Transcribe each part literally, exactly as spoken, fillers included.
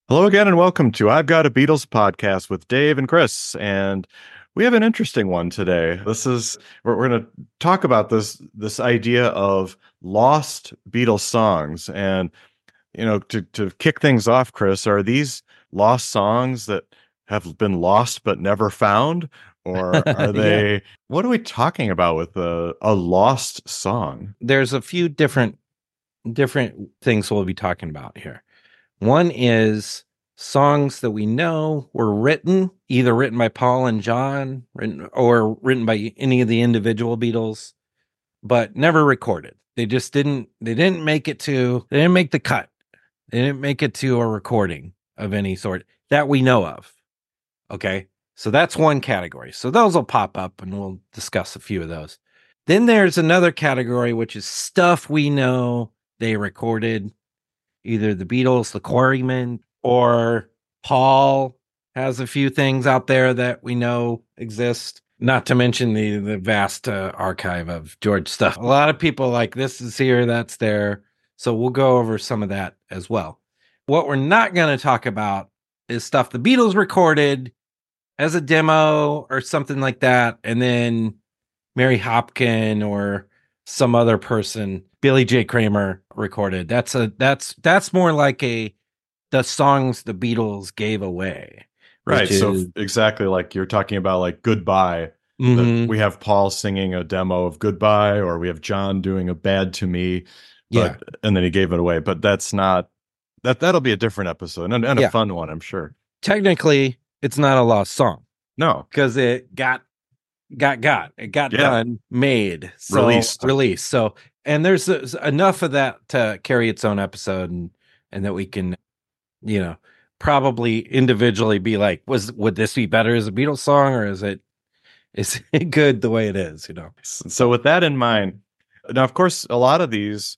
Hello again, and welcome to I've Got a Beatles podcast with Dave and Chris. And we have an interesting one today. This is we're, we're going to talk about this this idea of lost Beatles songs. And you know, to to kick things off, Chris, are these lost songs that have been lost but never found, or are Yeah. they? What are we talking about with a a lost song? There's a few different different things we'll be talking about here. One is songs that we know were written, either written by Paul and John, written or written by any of the individual Beatles, but never recorded. They just didn't they didn't make it to they didn't make the cut. They didn't make it to a recording of any sort that we know of. Okay? So that's one category. So those will pop up and we'll discuss a few of those. Then there's another category, which is stuff we know they recorded, either the Beatles, the Quarrymen, or Paul has a few things out there that we know exist. Not to mention the the vast uh, archive of George stuff. A lot of people like this is here, that's there. So we'll go over some of that as well. What we're not going to talk about is stuff the Beatles recorded as a demo or something like that, and then Mary Hopkin or some other person, Billy J. Kramer recorded. That's a that's that's more like a the songs the Beatles gave away. Right. Which So is exactly like you're talking about, like Goodbye, that mm-hmm, we have Paul singing a demo of Goodbye, or we have John doing a Bad to Me, yeah. but and then he gave it away. But that's not that that'll be a different episode, and, and a Yeah. fun one, I'm sure. Technically, it's not a lost song No. because it got got got it got Yeah. done, made, so Released. released. So and there's, there's enough of that to carry its own episode, and and that we can, you know, probably individually be like, was would this be better as a Beatles song, or is it is it good the way it is? You know. So with that in mind, now of course a lot of these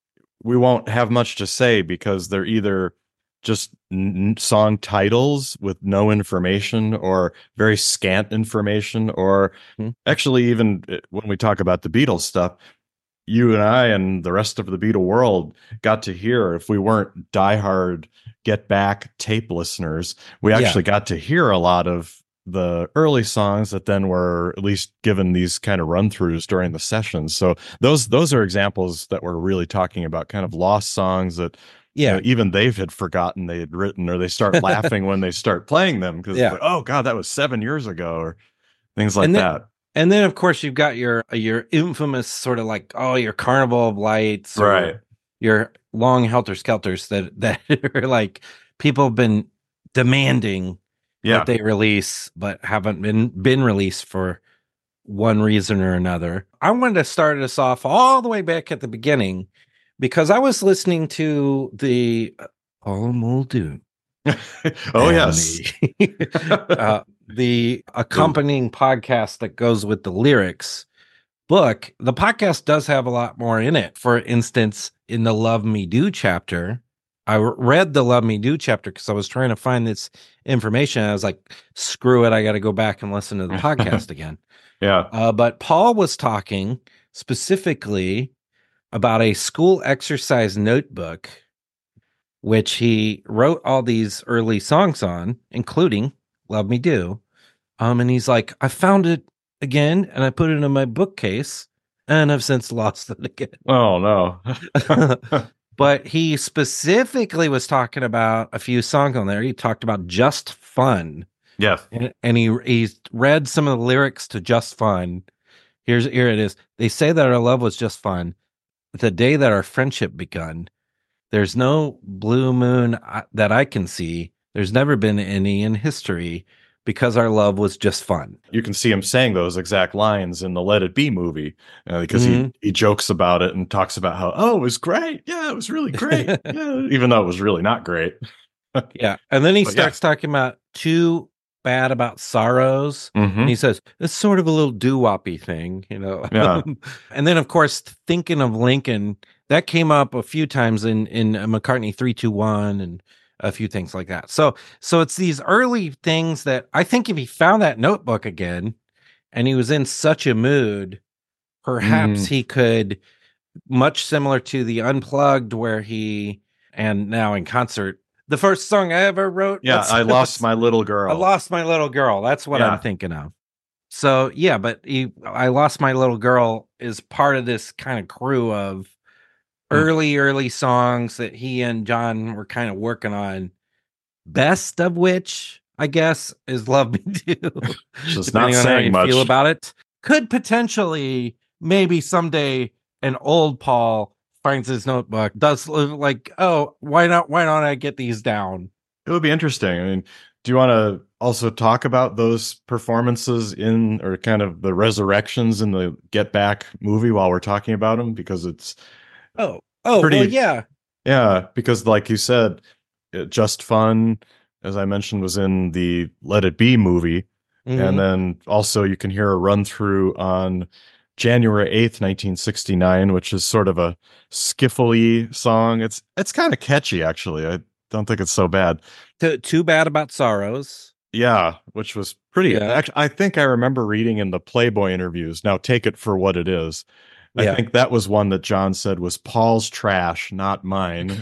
we won't have much to say because they're either just n- song titles with no information or very scant information, or Hmm. actually even uh, when we talk about the Beatles stuff, you and I and the rest of the Beatle world got to hear, if we weren't diehard Get Back tape listeners, we Yeah. actually got to hear a lot of the early songs that then were at least given these kind of run throughs during the sessions. So those those are examples that we're really talking about, kind of lost songs that you Yeah. know, even they've had forgotten they had written, or they start laughing when they start playing them because Yeah. like, oh god, that was seven years ago, or things like And then, that. and then of course you've got your your infamous sort of like, oh, your Carnival of Lights, or Right. your Long Helter Skelters that that are like people have been demanding Yeah. that they release but haven't been been released for one reason or another. I wanted to start us off all the way back at the beginning because I was listening to the uh, Paul Muldoon. Oh and yes. the, uh, the accompanying podcast that goes with the lyrics book. The podcast does have a lot more in it. For instance, in the Love Me Do chapter, I read the Love Me Do chapter because I was trying to find this information. I was like, screw it, I got to go back and listen to the podcast again. Yeah. Uh, but Paul was talking specifically about a school exercise notebook, which he wrote all these early songs on, including Love Me Do. Um, and he's like, I found it again and I put it in my bookcase and I've since lost it again. Oh no. But he specifically was talking about a few songs on there. He talked about Just Fun. Yes. And, and he he read some of the lyrics to Just Fun. Here's here it is. They say that our love was just fun. The day that our friendship begun. There's no blue moon that I can see. There's never been any in history because our love was just fun. You can see him saying those exact lines in the Let It Be movie uh, because Mhm. he, he jokes about it and talks about how, oh, it was great. Yeah, it was really great. Yeah, even though it was really not great. Yeah. And then he But starts talking about Too Bad About Sorrows. Mhm. And he says, it's sort of a little doo-woppy thing, you know. Yeah. And then, of course, Thinking of Lincoln, that came up a few times in, in McCartney three two one and a few things like that. So so it's these early things that I think if he found that notebook again and he was in such a mood, perhaps Mm. he could, much similar to the Unplugged where he, and now in concert, The first song I ever wrote. Yeah, That's- I lost my little girl. I lost my little girl. That's what Yeah. I'm thinking of. So yeah, but he, I lost my little girl is part of this kind of crew of early, early songs that he and John were kind of working on. Best of which, I guess, is Love Me Do. Just not Depending on how saying you much. feel about it. Could potentially, maybe someday, an old Paul finds his notebook, does like, oh, why not? Why not I get these down? It would be interesting. I mean, do you want to also talk about those performances in, or kind of the resurrections in the Get Back movie while we're talking about them? Because it's Oh, oh, pretty, well, yeah. Yeah, because like you said, it, Just Fun, as I mentioned, was in the Let It Be movie. Mhm. And then also you can hear a run through on January eighth, nineteen sixty-nine, which is sort of a skiffle-y song. It's it's kind of catchy, actually. I don't think it's so bad. Too, too Bad About Sorrows. Yeah, which was pretty. Yeah. Actually, I think I remember reading in the Playboy interviews. Now take it for what it is. Yeah. I think that was one that John said was Paul's trash, not mine.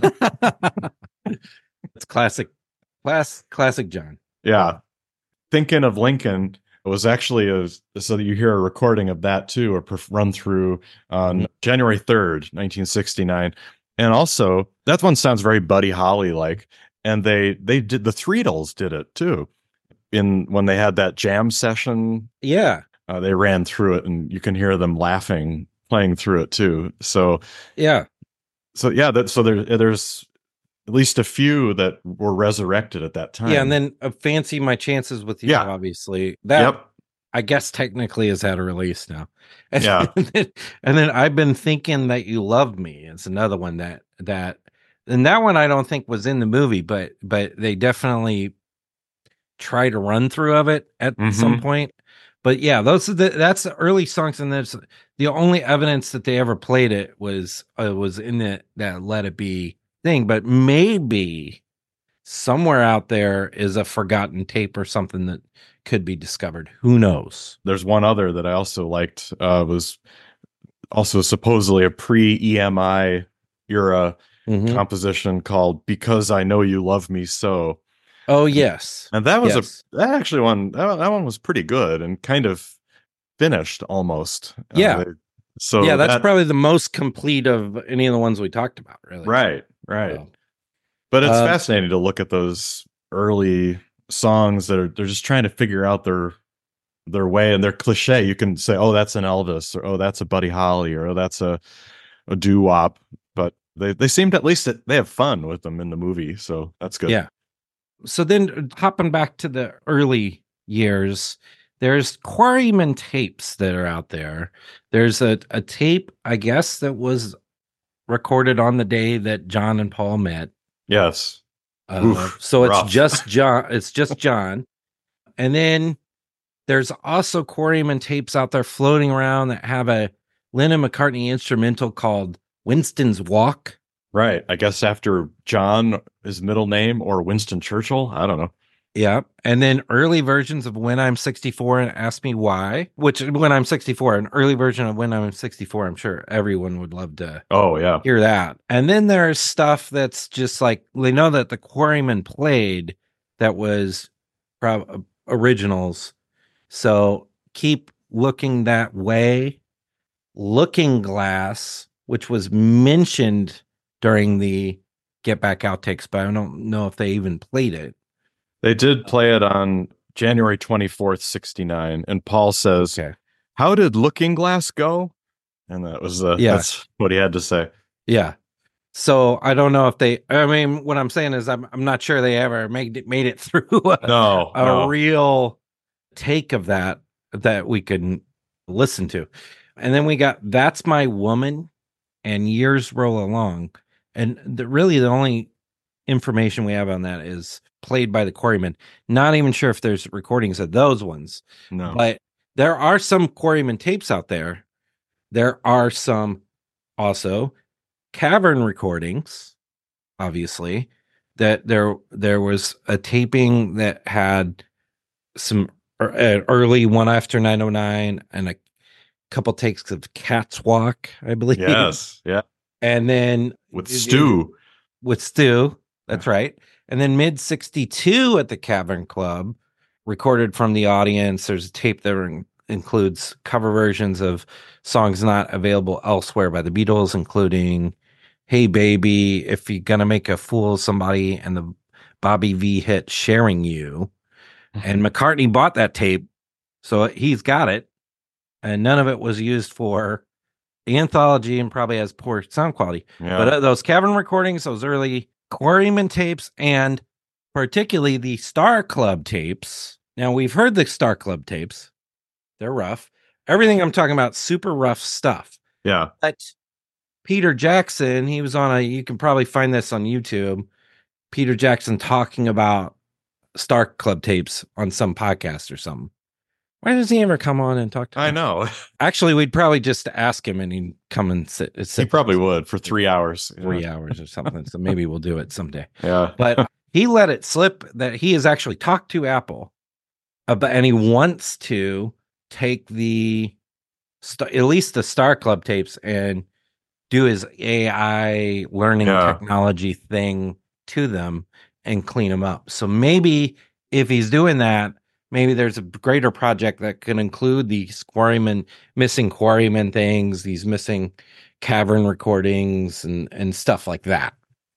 It's classic, class, classic John. Yeah. Thinking of Lincoln was actually a, so that you hear a recording of that too, a perf- run through on Mhm. January third, nineteen sixty-nine. And also that one sounds very Buddy Holly like. And they, they did, the Threedles did it too. In when they had that jam session, Yeah. uh, they ran through it and you can hear them laughing, playing through it too. So, Yeah. so yeah, that, so there, there's at least a few that were resurrected at that time. Yeah. And then uh, Fancy My Chances with You, Yeah. obviously. That, Yep. I guess, technically has had a release now. And, Yeah. and, then, and then I've Been Thinking That You Loved Me. It's another one that, that, and that one I don't think was in the movie, but, but they definitely tried a run through of it at Mhm. some point. But yeah, those are the, that's the early songs, and that's the only evidence that they ever played it was uh, was in the, that Let It Be thing. But maybe somewhere out there is a forgotten tape or something that could be discovered. Who knows? There's one other that I also liked, uh, was also supposedly a pre-E M I era Mhm. composition called Because I Know You Love Me So. Oh yes, And that was yes. a, that actually one, that, that one was pretty good and kind of finished almost. Uh, Yeah. they- so yeah, that's that- probably the most complete of any of the ones we talked about, really. right, right. So, But it's Um, fascinating to look at those early songs that are, they're just trying to figure out their their way, and they're cliche. You can say, oh, that's an Elvis, or oh, that's a Buddy Holly, or oh, that's a, a doo-wop. But they, they seem to, at least they have fun with them in the movie, so that's good. Yeah. So then hopping back to the early years, there's Quarrymen tapes that are out there. There's a, a tape, I guess, that was recorded on the day that John and Paul met. Yes. Uh, Oof, so it's rough. just John. It's just John. And then there's also Quarrymen tapes out there floating around that have a Lennon McCartney instrumental called Winston's Walk. Right. I guess after John, his middle name, or Winston Churchill. I don't know. Yeah. And then early versions of When I'm sixty-four and Ask Me Why, which When I'm sixty-four, an early version of When I'm sixty-four, I'm sure everyone would love to Oh, yeah. hear that. And then there's stuff that's just like, they know that the Quarrymen played that was prob- originals. So Keep Looking That Way, Looking Glass, which was mentioned during the Get Back outtakes, but I don't know if they even played it. They did play it on January twenty-fourth, sixty-nine. And Paul says, Okay. how did Looking Glass go? And that was, uh, Yeah. that's what he had to say. Yeah. So I don't know if they, I mean, what I'm saying is I'm, I'm not sure they ever made it, made it through a, No, a no. real take of that, that we could listen to. And then we got That's My Woman and Years Roll Along. And the, really the only information we have on that is played by the Quarrymen. Not even sure if there's recordings of those ones, No. but there are some Quarrymen tapes out there. There are some also cavern recordings, obviously, that there there was a taping that had some uh, early One After nine oh nine and a couple takes of Cat's Walk, I believe. Yes. Yeah. And then With Stu. with Stu, that's right. And then mid sixty-two at the Cavern Club, recorded from the audience. There's a tape that in- includes cover versions of songs not available elsewhere by the Beatles, including Hey Baby, If You're Gonna Make a Fool of Somebody, and the Bobby V hit Sharing You. And McCartney bought that tape, so he's got it. And none of it was used for the anthology and probably has poor sound quality. Yeah. But uh, those Cavern recordings, those early Quarrymen tapes, and particularly the Star Club tapes. Now, we've heard the Star Club tapes. They're rough. Everything I'm talking about, super rough stuff. Yeah. But Peter Jackson, he was on a, you can probably find this on YouTube, Peter Jackson talking about Star Club tapes on some podcast or something. Why doesn't he ever come on and talk to us? I know. Actually, we'd probably just ask him and he'd come and sit. sit He probably would for three hours. Three yeah. hours or something. So maybe we'll do it someday. Yeah. But he let it slip that he has actually talked to Apple about, and he wants to take the, at least the Star Club tapes and do his A I learning Yeah. technology thing to them and clean them up. So maybe if he's doing that, maybe there's a greater project that can include these Quarrymen, missing Quarrymen things, these missing Cavern recordings and, and stuff like that.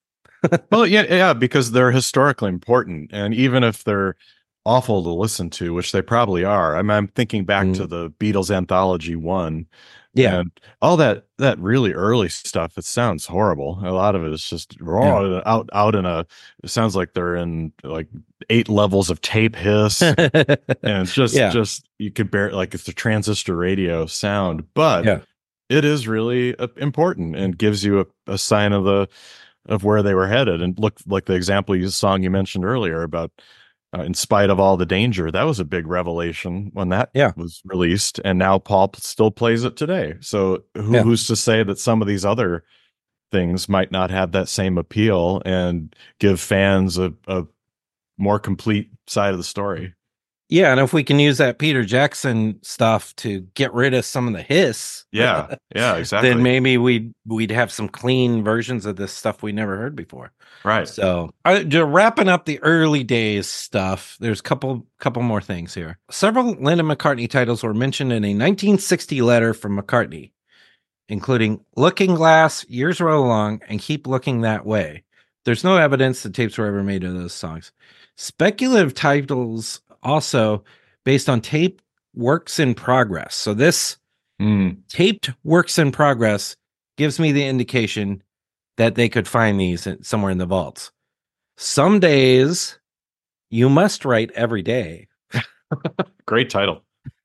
Well, yeah, yeah, because they're historically important. And even if they're awful to listen to, which they probably are. I mean, I'm thinking back Mm. to the Beatles Anthology one. Yeah. And all that that really early stuff, it sounds horrible. A lot of it is just raw, Yeah. out out in a, it sounds like they're in like eight levels of tape hiss. And it's just Yeah. just you could bear, like it's the transistor radio sound, but Yeah. it is really uh, important and gives you a, a sign of the of where they were headed. And look, like the example you song you mentioned earlier about uh, In Spite of All the Danger, that was a big revelation when that Yeah. was released, and now Paul p- still plays it today. So who, Yeah. who's to say that some of these other things might not have that same appeal and give fans a, a more complete side of the story? Yeah, and if we can use that Peter Jackson stuff to get rid of some of the hiss, Yeah, yeah, exactly. then maybe we'd we'd have some clean versions of this stuff we never heard before. Right. So, uh, just wrapping up the early days stuff, there's a couple couple more things here. Several Lennon McCartney titles were mentioned in a nineteen sixty letter from McCartney, including "Looking Glass," "Years Roll Along," and "Keep Looking That Way." There's no evidence the tapes were ever made of those songs. Speculative titles also based on tape works in progress. So this Mm. taped works in progress gives me the indication that they could find these in, somewhere in the vaults. Some days you must write every day. Great title.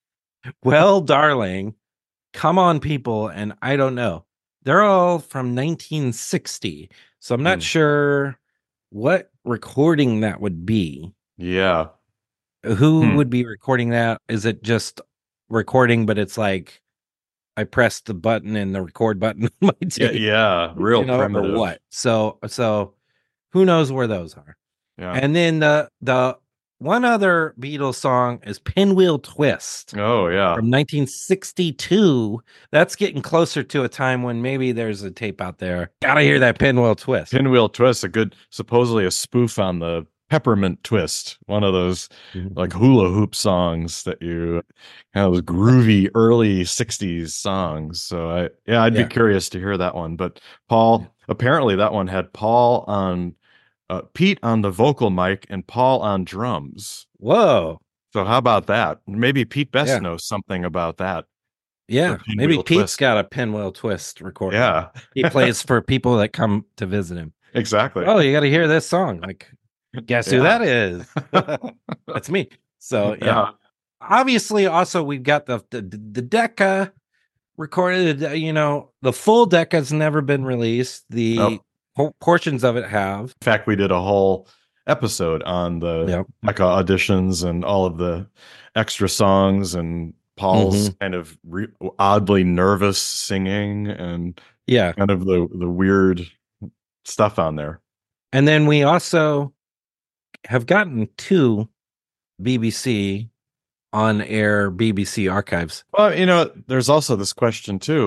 Well, darling, come on, people, and I don't know. They're all from nineteen sixty, so I'm not Mm. sure what recording that would be. Yeah. Who Hmm. would be recording that? Is it just recording, but it's like I pressed the button and the record button on my Yeah, tape, yeah, real you know, primitive. or what? So, so who knows where those are? Yeah. And then the the one other Beatles song is "Pinwheel Twist" Oh, yeah. from nineteen sixty-two. That's getting closer to a time when maybe there's a tape out there. Gotta hear that Pinwheel Twist. Pinwheel Twist, a good, supposedly a spoof on the Peppermint Twist, one of those Mhm. like hula hoop songs that you kind of those groovy early sixties songs. So I, yeah, I'd Yeah. be curious to hear that one. But Paul, apparently that one had Paul on, uh, Pete on the vocal mic and Paul on drums. Whoa. So how about that? Maybe Pete Best Yeah. knows something about that. Yeah. For Maybe Pinwheel Pete's Twist. got a Pinwheel Twist recording. Yeah, He plays for people that come to visit him. exactly. Oh, you got to hear this song. Like, guess who Yeah. that is? That's me. So, yeah. Yeah. Obviously, also, we've got the, the, the Decca recorded. uh, You know, the full Decca's never been released. The Nope. por- portions of it have. In fact, we did a whole episode on the Yep. Decca auditions and all of the extra songs and Paul's Mhm. kind of re- oddly nervous singing and Yeah. kind of the, the weird stuff on there. And then we also have gotten two B B C on air B B C archives. Well, you know, there's also this question too.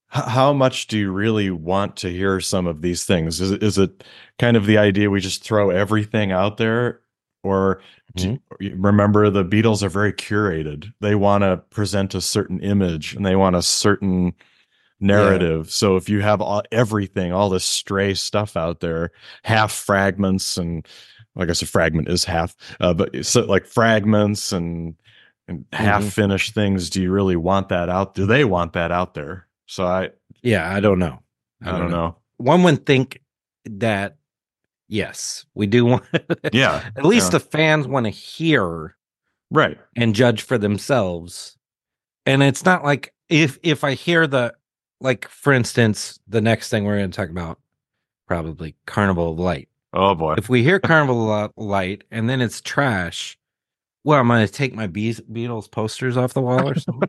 h- how much do you really want to hear some of these things? Is it, is it kind of the idea we just throw everything out there, or do, Mhm. remember the Beatles are very curated. They want to present a certain image and they want a certain Yeah. narrative. So if you have all, everything, all this stray stuff out there, half fragments, and I guess a fragment is half, uh, but so like fragments and and half Mhm. finished things, do you really want that out? Do they want that out there? So I Yeah, I don't know. I I don't don't know. know. One would think that yes, we do want Yeah, at least yeah, the fans want to hear right. and judge for themselves. And it's not like if if I hear the like for instance, the next thing we're going to talk about probably Carnival of Light. Oh boy. If we hear Carnival of Light and then it's trash, well, I'm going to take my Be- Beatles posters off the wall or something.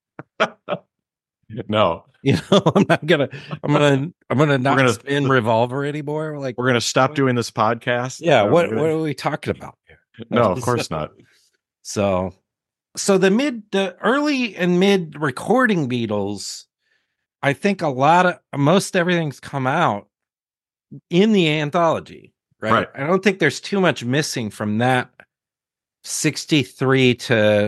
No, You know, I'm not gonna, I'm gonna, I'm gonna we're not gonna spin Revolver anymore. Like, we're gonna stop doing this podcast. yeah, Uh, we're what what gonna, are we talking about here? no, of course not. So, so the mid, the early and mid recording Beatles, I think a lot of most everything's come out in the anthology, right? Right. I don't think there's too much missing from that sixty-three to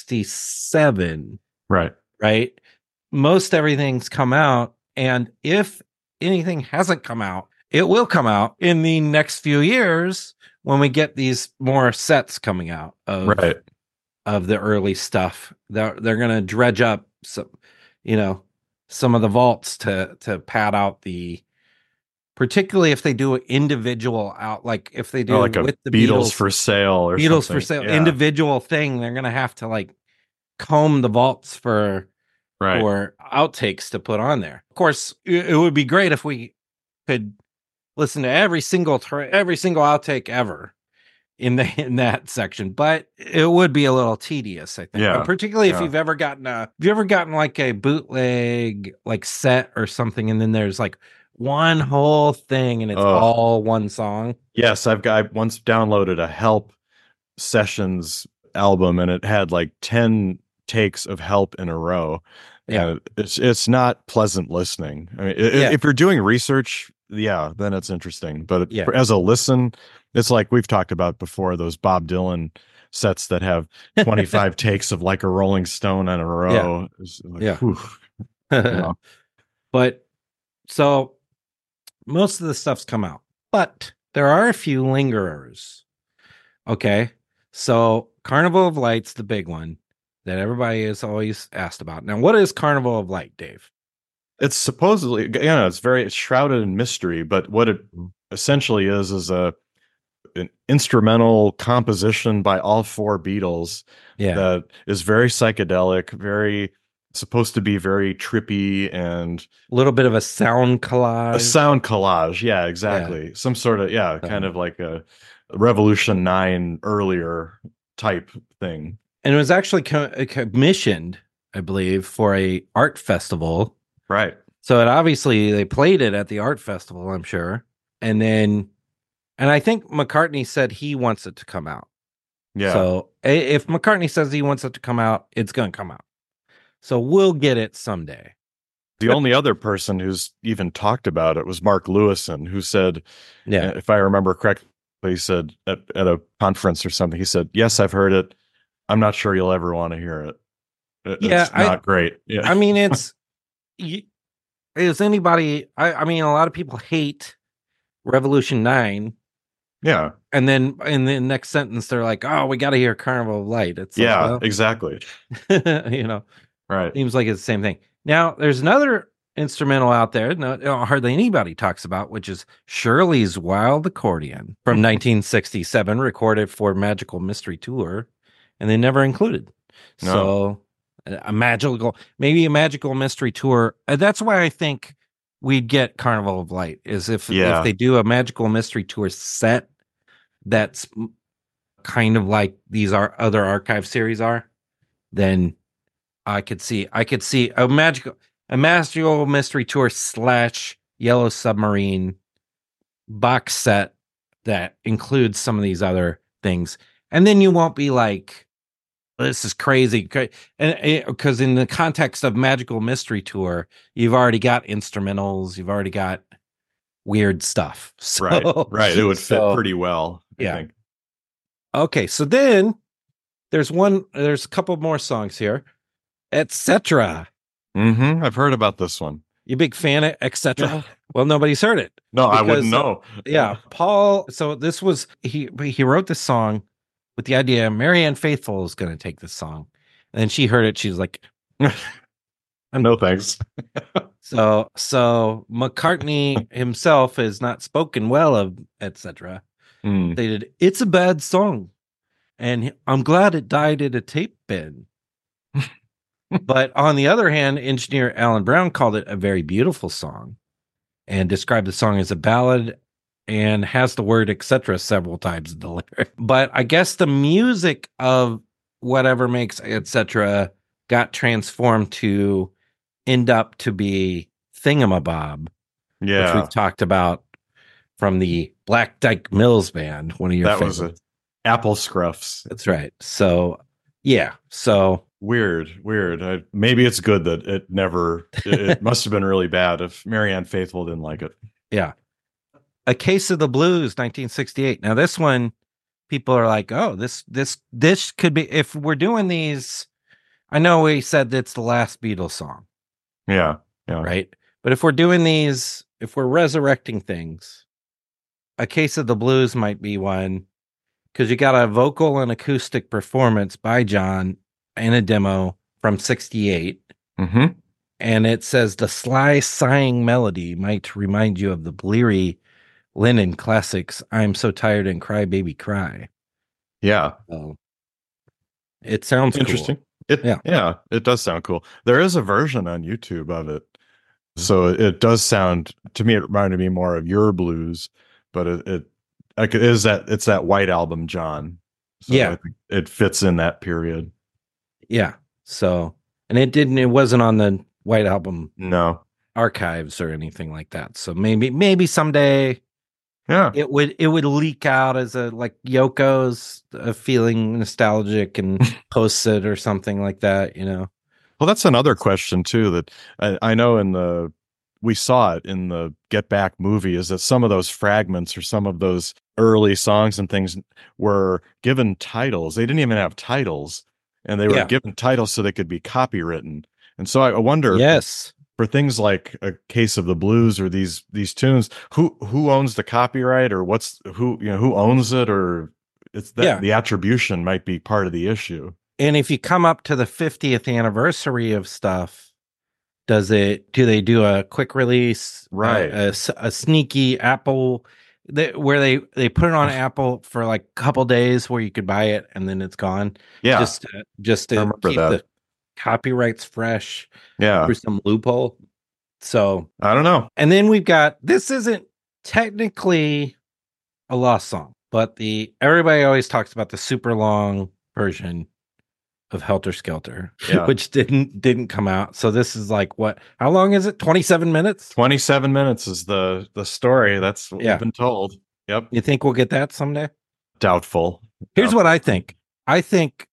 sixty-seven, Right. right? Most everything's come out, and if anything hasn't come out, it will come out in the next few years when we get these more sets coming out of Right. of the early stuff. They're they're gonna dredge up some, you know, some of the vaults to to pad out the, particularly if they do an individual out, like if they do Oh, like a with the Beatles, Beatles for sale or Beatles something. for sale Yeah. individual thing. They're gonna have to like comb the vaults for Right. for outtakes to put on there. Of course, it, it would be great if we could listen to every single tra- every single outtake ever in the in that section, but it would be a little tedious, I think. Uh, Yeah. particularly if Yeah. you've ever gotten a, have you ever gotten like a bootleg like set or something, and then there's like one whole thing and it's Oh, all one song. yes. I've got I once downloaded a Help sessions album, and it had like ten takes of Help in a row. Yeah. And it's it's not pleasant listening. I mean, i- Yeah. if you're doing research, yeah, then it's interesting. But Yeah. as a listen, it's like we've talked about before, those Bob Dylan sets that have twenty-five takes of Like a Rolling Stone in a row. It's like, Yeah. whew, you know. But so most of the stuff's come out, but there are a few lingerers. Okay. So Carnival of Light's the big one that everybody is always asked about. Now, what is Carnival of Light, Dave? It's supposedly, you know, it's very it's shrouded in mystery, but what it essentially is is a an instrumental composition by all four Beatles Yeah. that is very psychedelic, very supposed to be very trippy, and A little bit of a sound collage. a sound collage. Yeah, exactly. Yeah. Some sort of, yeah, So, kind of like a Revolution nine earlier type thing. and it was actually co- commissioned, I believe, for a art festival. Right. So it obviously they played it at the art festival, I'm sure. And then, and I think McCartney said he wants it to come out. Yeah. So a- if McCartney says he wants it to come out, it's going to come out. So we'll get it someday. The only other person who's even talked about it was Mark Lewison, who said, Yeah. if I remember correctly, he said at, at a conference or something, he said, yes, I've heard it. I'm not sure you'll ever want to hear it. it Yeah, it's not I, great. Yeah. I mean, it's, you, is anybody, I, I mean, a lot of people hate Revolution nine. Yeah. And then in the next sentence, they're like, oh, we got to hear Carnival of Light. It's yeah, like, well, exactly. you know, Right. Seems like it's the same thing. Now, there's another instrumental out there, no, hardly anybody talks about, which is Shirley's Wild Accordion from nineteen sixty-seven, recorded for Magical Mystery Tour, and they never included. No. So, a magical, maybe a Magical Mystery Tour. Uh, That's why I think we'd get Carnival of Light, is if, Yeah. if they do a Magical Mystery Tour set that's kind of like these are other archive series are, then I could see I could see a magical a magical mystery tour slash Yellow Submarine box set that includes some of these other things. And then you won't be like, this is crazy. And because in the context of Magical Mystery Tour, you've already got instrumentals, you've already got weird stuff. So, right, right. It would fit so, pretty well, I yeah. think. Okay, so then there's one, there's a couple more songs here, et cetera. Mm-hmm. I've heard about this one. You big fan of et cetera? Well, nobody's heard it. No, because, I wouldn't know. Uh, yeah, Paul. So this was he. He wrote this song with the idea Marianne Faithfull is going to take this song, and then she heard it. She's like, "No thanks." so so McCartney himself has not spoken well of et cetera. Mm. They did. It's a bad song, and I'm glad it died at a tape bin. But on the other hand, engineer Alan Brown called it a very beautiful song and described the song as a ballad and has the word et cetera several times in the lyric. But I guess the music of whatever makes et cetera got transformed to end up to be Thingamabob, Yeah. which we've talked about from the Black Dyke Mills Band, one of your that favorites. was a Apple Scruffs. That's right. So, yeah. So weird, weird. I, maybe it's good that it never. It, it must have been really bad if Marianne Faithfull didn't like it. Yeah. A Case of the Blues, nineteen sixty-eight. Now this one, people are like, "Oh, this this this could be." If we're doing these, I know we said it's the last Beatles song. Yeah, yeah. Right. But if we're doing these, if we're resurrecting things, A Case of the Blues might be one, because you got a vocal and acoustic performance by John in a demo from sixty-eight. Mm-hmm. And it says the sly sighing melody might remind you of the bleary Lennon classics, I'm So Tired and Cry Baby Cry. Yeah. So it sounds interesting. Cool. It, yeah. yeah, it does sound cool. There is a version on YouTube of it. So it does sound, to me, it reminded me more of Your Blues, but it, it like it is that it's that White Album, John. So yeah. I think it fits in that period. Yeah. So, and it didn't, it wasn't on the White Album no archives or anything like that. So maybe, maybe someday, yeah, it would, it would leak out as a, like Yoko's uh, feeling nostalgic and posts it or something like that, you know? Well, that's another question too, that I, I know in the, we saw it in the Get Back movie, is that some of those fragments or some of those early songs and things were given titles. They didn't even have titles, and they were Yeah. given titles so they could be copywritten. And so I wonder, yes, for things like A Case of the Blues or these these tunes, who who owns the copyright, or what's who you know who owns it, or it's that Yeah. the attribution might be part of the issue. And if you come up to the fiftieth anniversary of stuff, does it, do they do a quick release, Right. A, a s- a sneaky Apple that, where they, they put it on Apple for like a couple days where you could buy it and then it's gone. Yeah, Just to, just I to remember keep that. the copyrights fresh yeah. through some loophole. So, I don't know. and then we've got, this isn't technically a lost song, but the, everybody always talks about the super long version of Helter Skelter, Yeah. which didn't didn't come out. So this is like, what? How long is it? twenty-seven minutes? twenty-seven minutes is the the story. That's what Yeah. we've been told. Yep. You think we'll get that someday? Doubtful. Here's Doubtful. what I think. I think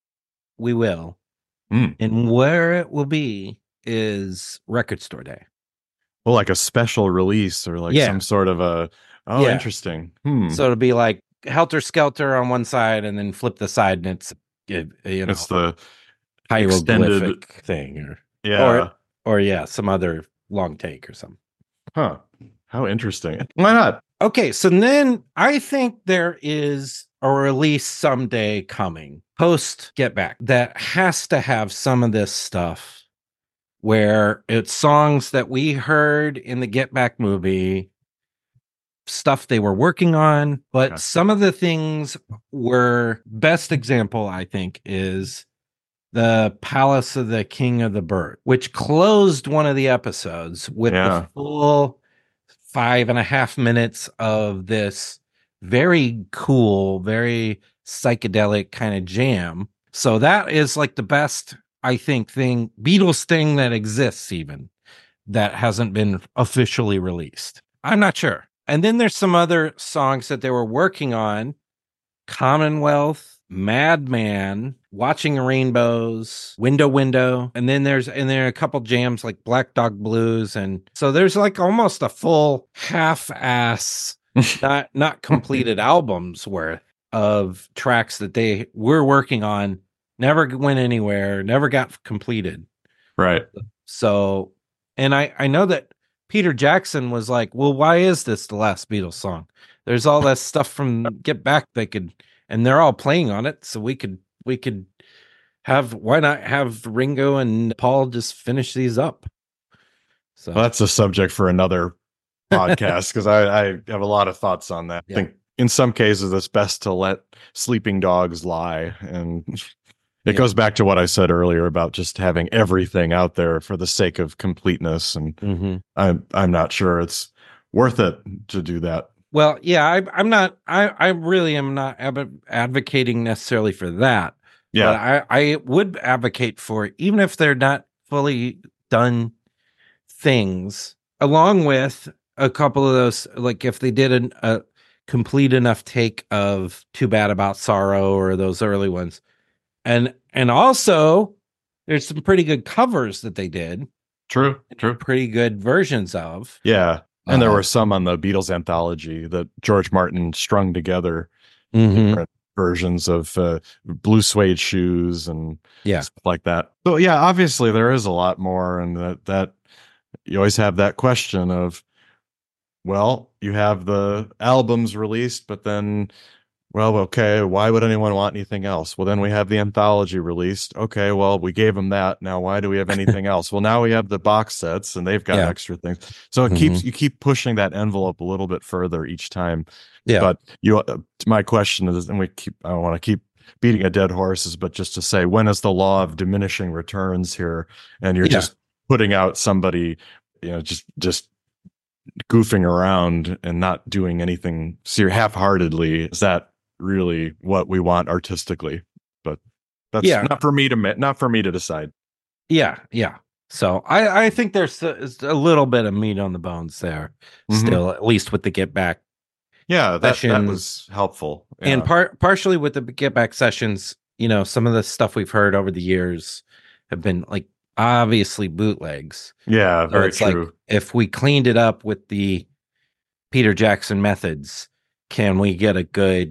we will. Mm. And where it will be is Record Store Day. Well, like a special release or like Yeah. some sort of a. Oh, Yeah. interesting. Hmm. So it'll be like Helter Skelter on one side and then flip the side and it's, you know, it's the hieroglyphic extended- thing or, yeah. or, or yeah, some other long take or something. Huh. How interesting. Why not? Okay, so then I think there is a release someday coming post Get Back that has to have some of this stuff where it's songs that we heard in the Get Back movie, stuff they were working on, but Okay. some of the things were, best example I think is the Palace of the King of the Bird, which closed one of the episodes with Yeah. the full five and a half minutes of this very cool, very psychedelic kind of jam. So that is like the best, I think, thing, Beatles thing that exists even, that hasn't been officially released. I'm not sure. And then there's some other songs that they were working on. Commonwealth, Madman, Watching Rainbows, Window Window, and then there's and there are a couple jams like Black Dog Blues, and so there's like almost a full half-ass, not not completed albums worth of tracks that they were working on, never went anywhere, never got completed. Right. So, and I I know that Peter Jackson was like, well, why is this the last Beatles song? There's all that stuff from Get Back they could, and they're all playing on it, so we could. We could have why not have Ringo and Paul just finish these up? So well, that's a subject for another podcast because I, I have a lot of thoughts on that. Yeah. I think in some cases it's best to let sleeping dogs lie, and it yeah. goes back to what I said earlier about just having everything out there for the sake of completeness, and mm-hmm. I'm I'm not sure it's worth it to do that. Well, yeah, I, I'm not. I, I really am not ab- advocating necessarily for that. Yeah, but I, I would advocate for, even if they're not fully done things, along with a couple of those, like if they did an, a complete enough take of "Too Bad About Sorrow" or those early ones, and and also there's some pretty good covers that they did. True, true, pretty good versions of. Yeah. And there uh, were some on the Beatles anthology that George Martin strung together, mm-hmm. different versions of uh, Blue Suede Shoes and yeah. stuff like that. So yeah, obviously there is a lot more, and that that you always have that question of, well, you have the albums released, but then, well, okay, why would anyone want anything else? Well, then we have the anthology released. Okay, well, we gave them that. Now, why do we have anything else? Well, now we have the box sets, and they've got yeah. extra things. So it mm-hmm. keeps you keep pushing that envelope a little bit further each time. Yeah. But you, uh, my question is, and we keep, I don't want to keep beating a dead horses, but just to say, when is the law of diminishing returns here? And you're yeah. just putting out somebody, you know, just just goofing around and not doing anything ser- half-heartedly. Is that really what we want artistically? But that's yeah. not for me to not for me to decide. Yeah, yeah. So I, I think there's a, a little bit of meat on the bones there, mm-hmm. still, at least with the Get Back. Yeah, that, that was helpful. Yeah. And part partially with the Get Back sessions, you know, some of the stuff we've heard over the years have been like obviously bootlegs. Yeah, so very it's true. Like, if we cleaned it up with the Peter Jackson methods, can we get a good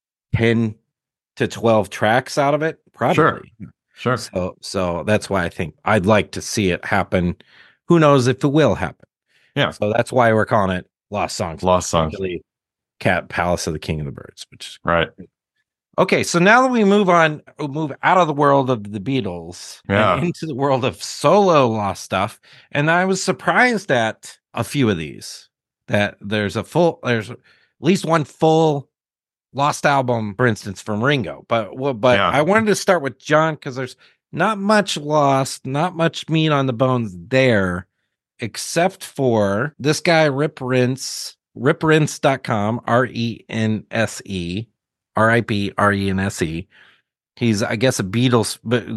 ten to twelve tracks out of it? Probably. Sure. Sure. So, so that's why I think I'd like to see it happen. Who knows if it will happen? Yeah. So that's why we're calling it Lost Songs. Lost Songs. Cat Palace of the King of the Birds, which is right. Okay, so now that we move on, we'll move out of the world of the Beatles yeah. and into the world of solo Lost stuff, and I was surprised at a few of these. That there's a full, there's at least one full Lost album, for instance, from Ringo. But well, but yeah. I wanted to start with John because there's not much Lost, not much meat on the bones there, except for this guy Rip Rinse. rip rinse dot com, R E N S E, R I P R E N S E. He's, I guess, a Beatles,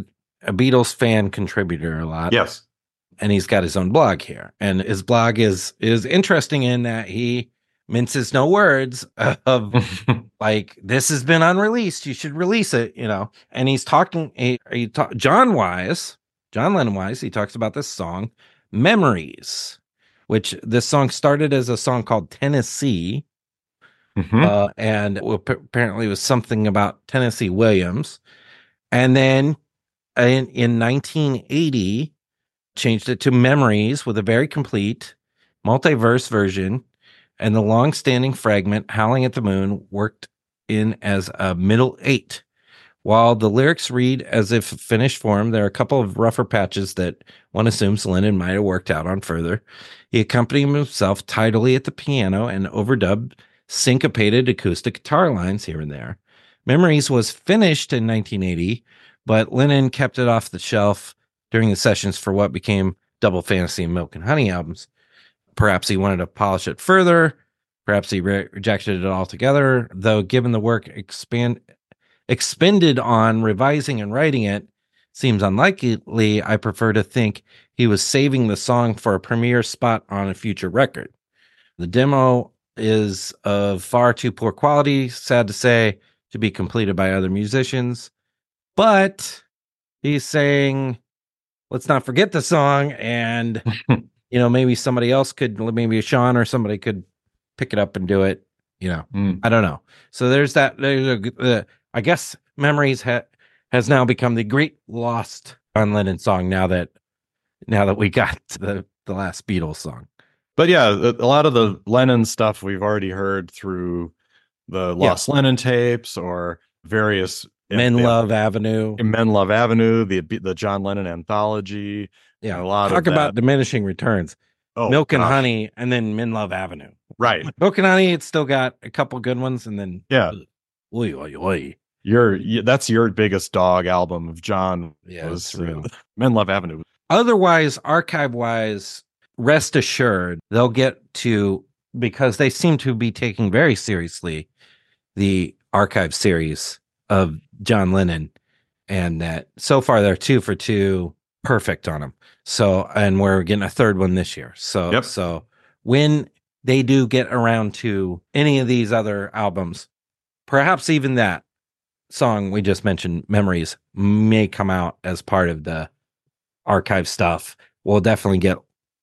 a Beatles fan contributor a lot. Yes. And he's got his own blog here. And his blog is is interesting in that he minces no words of like, this has been unreleased, you should release it, you know. And he's talking, he, he talk, John Wise, John Lennon Wise, he talks about this song, Memories, which this song started as a song called Tennessee. Mm-hmm. Uh, and it apparently was something about Tennessee Williams. And then in, in nineteen eighty, changed it to Memories with a very complete multi-verse version. And the long-standing fragment, Howling at the Moon, worked in as a middle eight. While the lyrics read as if finished form, there are a couple of rougher patches that one assumes Lennon might have worked out on further. He accompanied himself tidily at the piano and overdubbed syncopated acoustic guitar lines here and there. Memories was finished in nineteen eighty, but Lennon kept it off the shelf during the sessions for what became Double Fantasy and Milk and Honey albums. Perhaps he wanted to polish it further. Perhaps he re- rejected it altogether, though given the work expand expended on revising and writing it seems unlikely. I prefer to think he was saving the song for a premiere spot on a future record. The demo is of far too poor quality, sad to say, to be completed by other musicians. but he's saying, let's not forget the song, and you know, maybe somebody else could, maybe Sean or somebody could pick it up and do it. You know, mm. I don't know. So there's that. There's a, uh, I guess Memories ha- has now become the great lost John Lennon song. Now that now that we got to the the last Beatles song. But yeah, a lot of the Lennon stuff we've already heard through the Lost yeah. Lennon tapes or various Men Love Avenue, Men Love Avenue, the the John Lennon anthology. Yeah, a lot talk of about diminishing returns. Oh, Milk and gosh. Honey, and then Men Love Avenue. Right, Milk and Honey. It's still got a couple good ones, and then yeah, oy, oy, oy. Your that's your biggest dog album of John. Yeah, was uh, Men Love Avenue. Otherwise, archive wise, rest assured they'll get to, because they seem to be taking very seriously the archive series of John Lennon, and that so far they're two for two, perfect on them. So, and we're getting a third one this year. So, yep. so when they do get around to any of these other albums, perhaps even that song we just mentioned, Memories, may come out as part of the archive stuff. We'll definitely get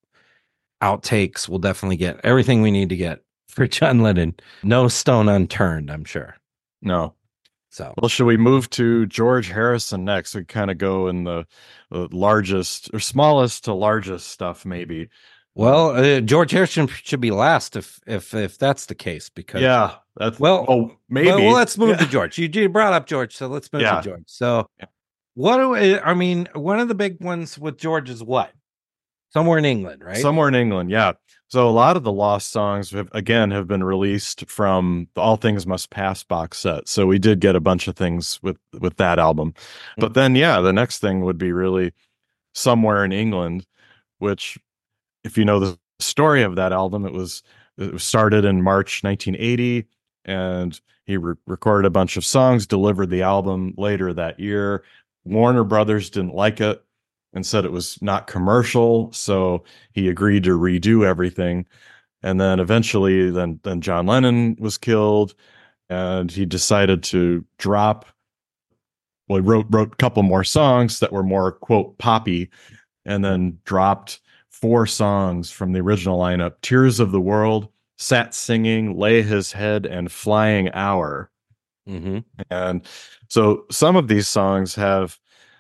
outtakes. We'll definitely get everything we need to get for John Lennon. No stone unturned, I'm sure. No. So, well, should we move to George Harrison next? We kind of go in the, the largest or smallest to largest stuff, maybe. Well, uh, George Harrison should be last if if if that's the case. Because yeah, that's well, oh maybe. Well, well let's move yeah. to George. You, you brought up George, so let's move yeah. to George. So, yeah. what do we, I mean? One of the big ones with George is what? Somewhere in England, right? Somewhere in England, yeah. So a lot of the lost songs have, again, have been released from the All Things Must Pass box set. So we did get a bunch of things with with that album. Mm-hmm. But then, yeah, the next thing would be really Somewhere in England, which, if you know the story of that album, it was it was started in March nineteen eighty, and he re- recorded a bunch of songs, delivered the album later that year. Warner Brothers didn't like it and said it was not commercial, so he agreed to redo everything. And then eventually, then then John Lennon was killed, and he decided to drop. Well, he wrote wrote a couple more songs that were more, quote, poppy, and then dropped four songs from the original lineup: "Tears of the World," "Sat Singing," "Lay His Head," and "Flying Hour." Mm-hmm. And so some of these songs have,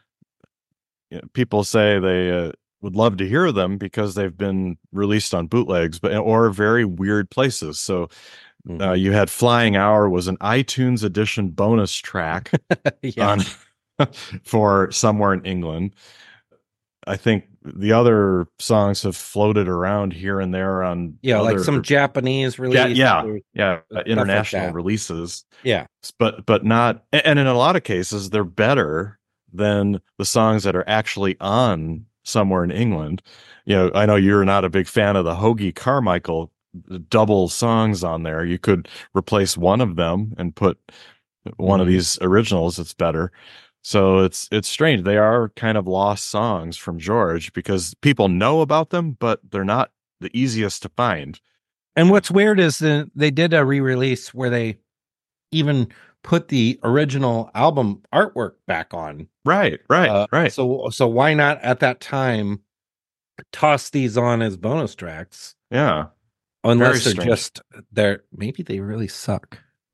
you know, people say they uh, would love to hear them because they've been released on bootlegs, but or very weird places. So mm-hmm. uh, you had "Flying Hour" was an iTunes edition bonus track yeah. on, for Somewhere in England. I think the other songs have floated around here and there on yeah, other, like some Japanese release, yeah, yeah, yeah, uh, international like releases, yeah, but but not, and in a lot of cases they're better than the songs that are actually on Somewhere in England. You know, I know you're not a big fan of the Hoagie Carmichael double songs on there. You could replace one of them and put one mm-hmm. of these originals. It's better. So it's it's strange. They are kind of lost songs from George because people know about them, but they're not the easiest to find. And what's weird is that they did a re-release where they even put the original album artwork back on. Right, right, uh, right. So so why not at that time toss these on as bonus tracks? Yeah. Unless Very they're strange. just they're maybe they really suck.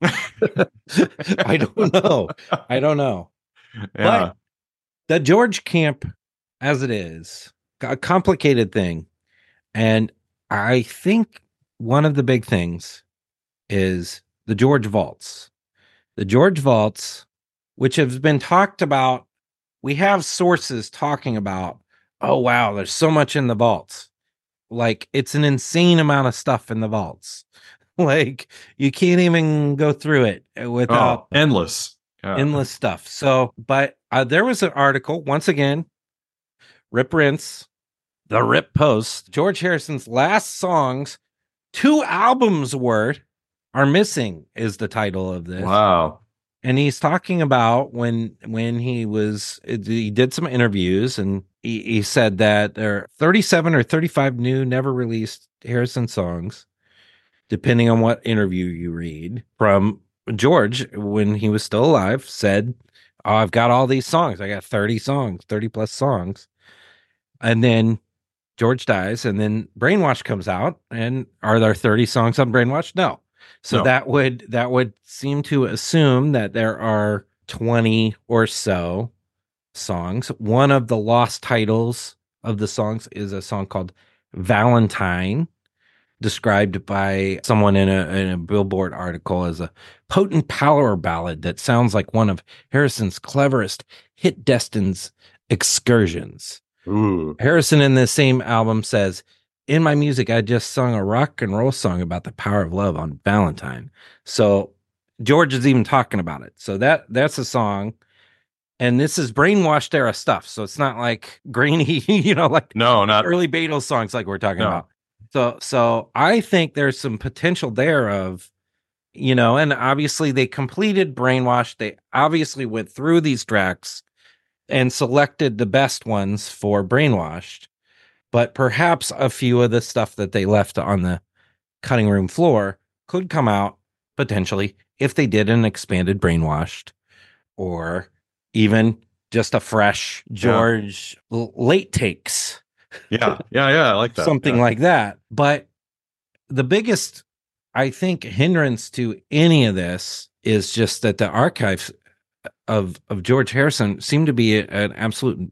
I don't know. I don't know. Yeah. But the George camp, as it is, a complicated thing. And I think one of the big things is the George Vaults. The George Vaults, which have been talked about, we have sources talking about, oh, wow, there's so much in the vaults. Like, it's an insane amount of stuff in the vaults. Like, you can't even go through it without... Oh, endless. Yeah. Endless stuff. So, but uh, there was an article, once again, Rip Rinse, the Rip Post, George Harrison's last songs, two albums worth, are missing, is the title of this. Wow. And he's talking about when when he was, he did some interviews, and he, he said that there are thirty-seven or thirty-five new, never released Harrison songs, depending on what interview you read, from George, when he was still alive, said, oh, I've got all these songs. I got thirty songs, thirty plus songs. And then George dies, and then Brainwash comes out. And are there thirty songs on Brainwash? No. So No. that would that would seem to assume that there are twenty or so songs. One of the lost titles of the songs is a song called Valentine, described by someone in a, in a Billboard article as a potent power ballad that sounds like one of Harrison's cleverest hit destined excursions. Ooh. Harrison in the same album says, in my music, I just sung a rock and roll song about the power of love on Valentine. So George is even talking about it. So that that's a song. And this is Brainwashed era stuff. So it's not like grainy, you know, like no, not early Beatles songs like we're talking no. about. So, so I think there's some potential there of, you know, and obviously they completed Brainwash. They obviously went through these tracks and selected the best ones for Brainwashed, but perhaps a few of the stuff that they left on the cutting room floor could come out potentially if they did an expanded Brainwashed, or even just a fresh George yeah. l- late takes. Yeah, yeah, yeah. I like that. Something yeah. like that. But the biggest, I think, hindrance to any of this is just that the archives of of George Harrison seem to be a, an absolute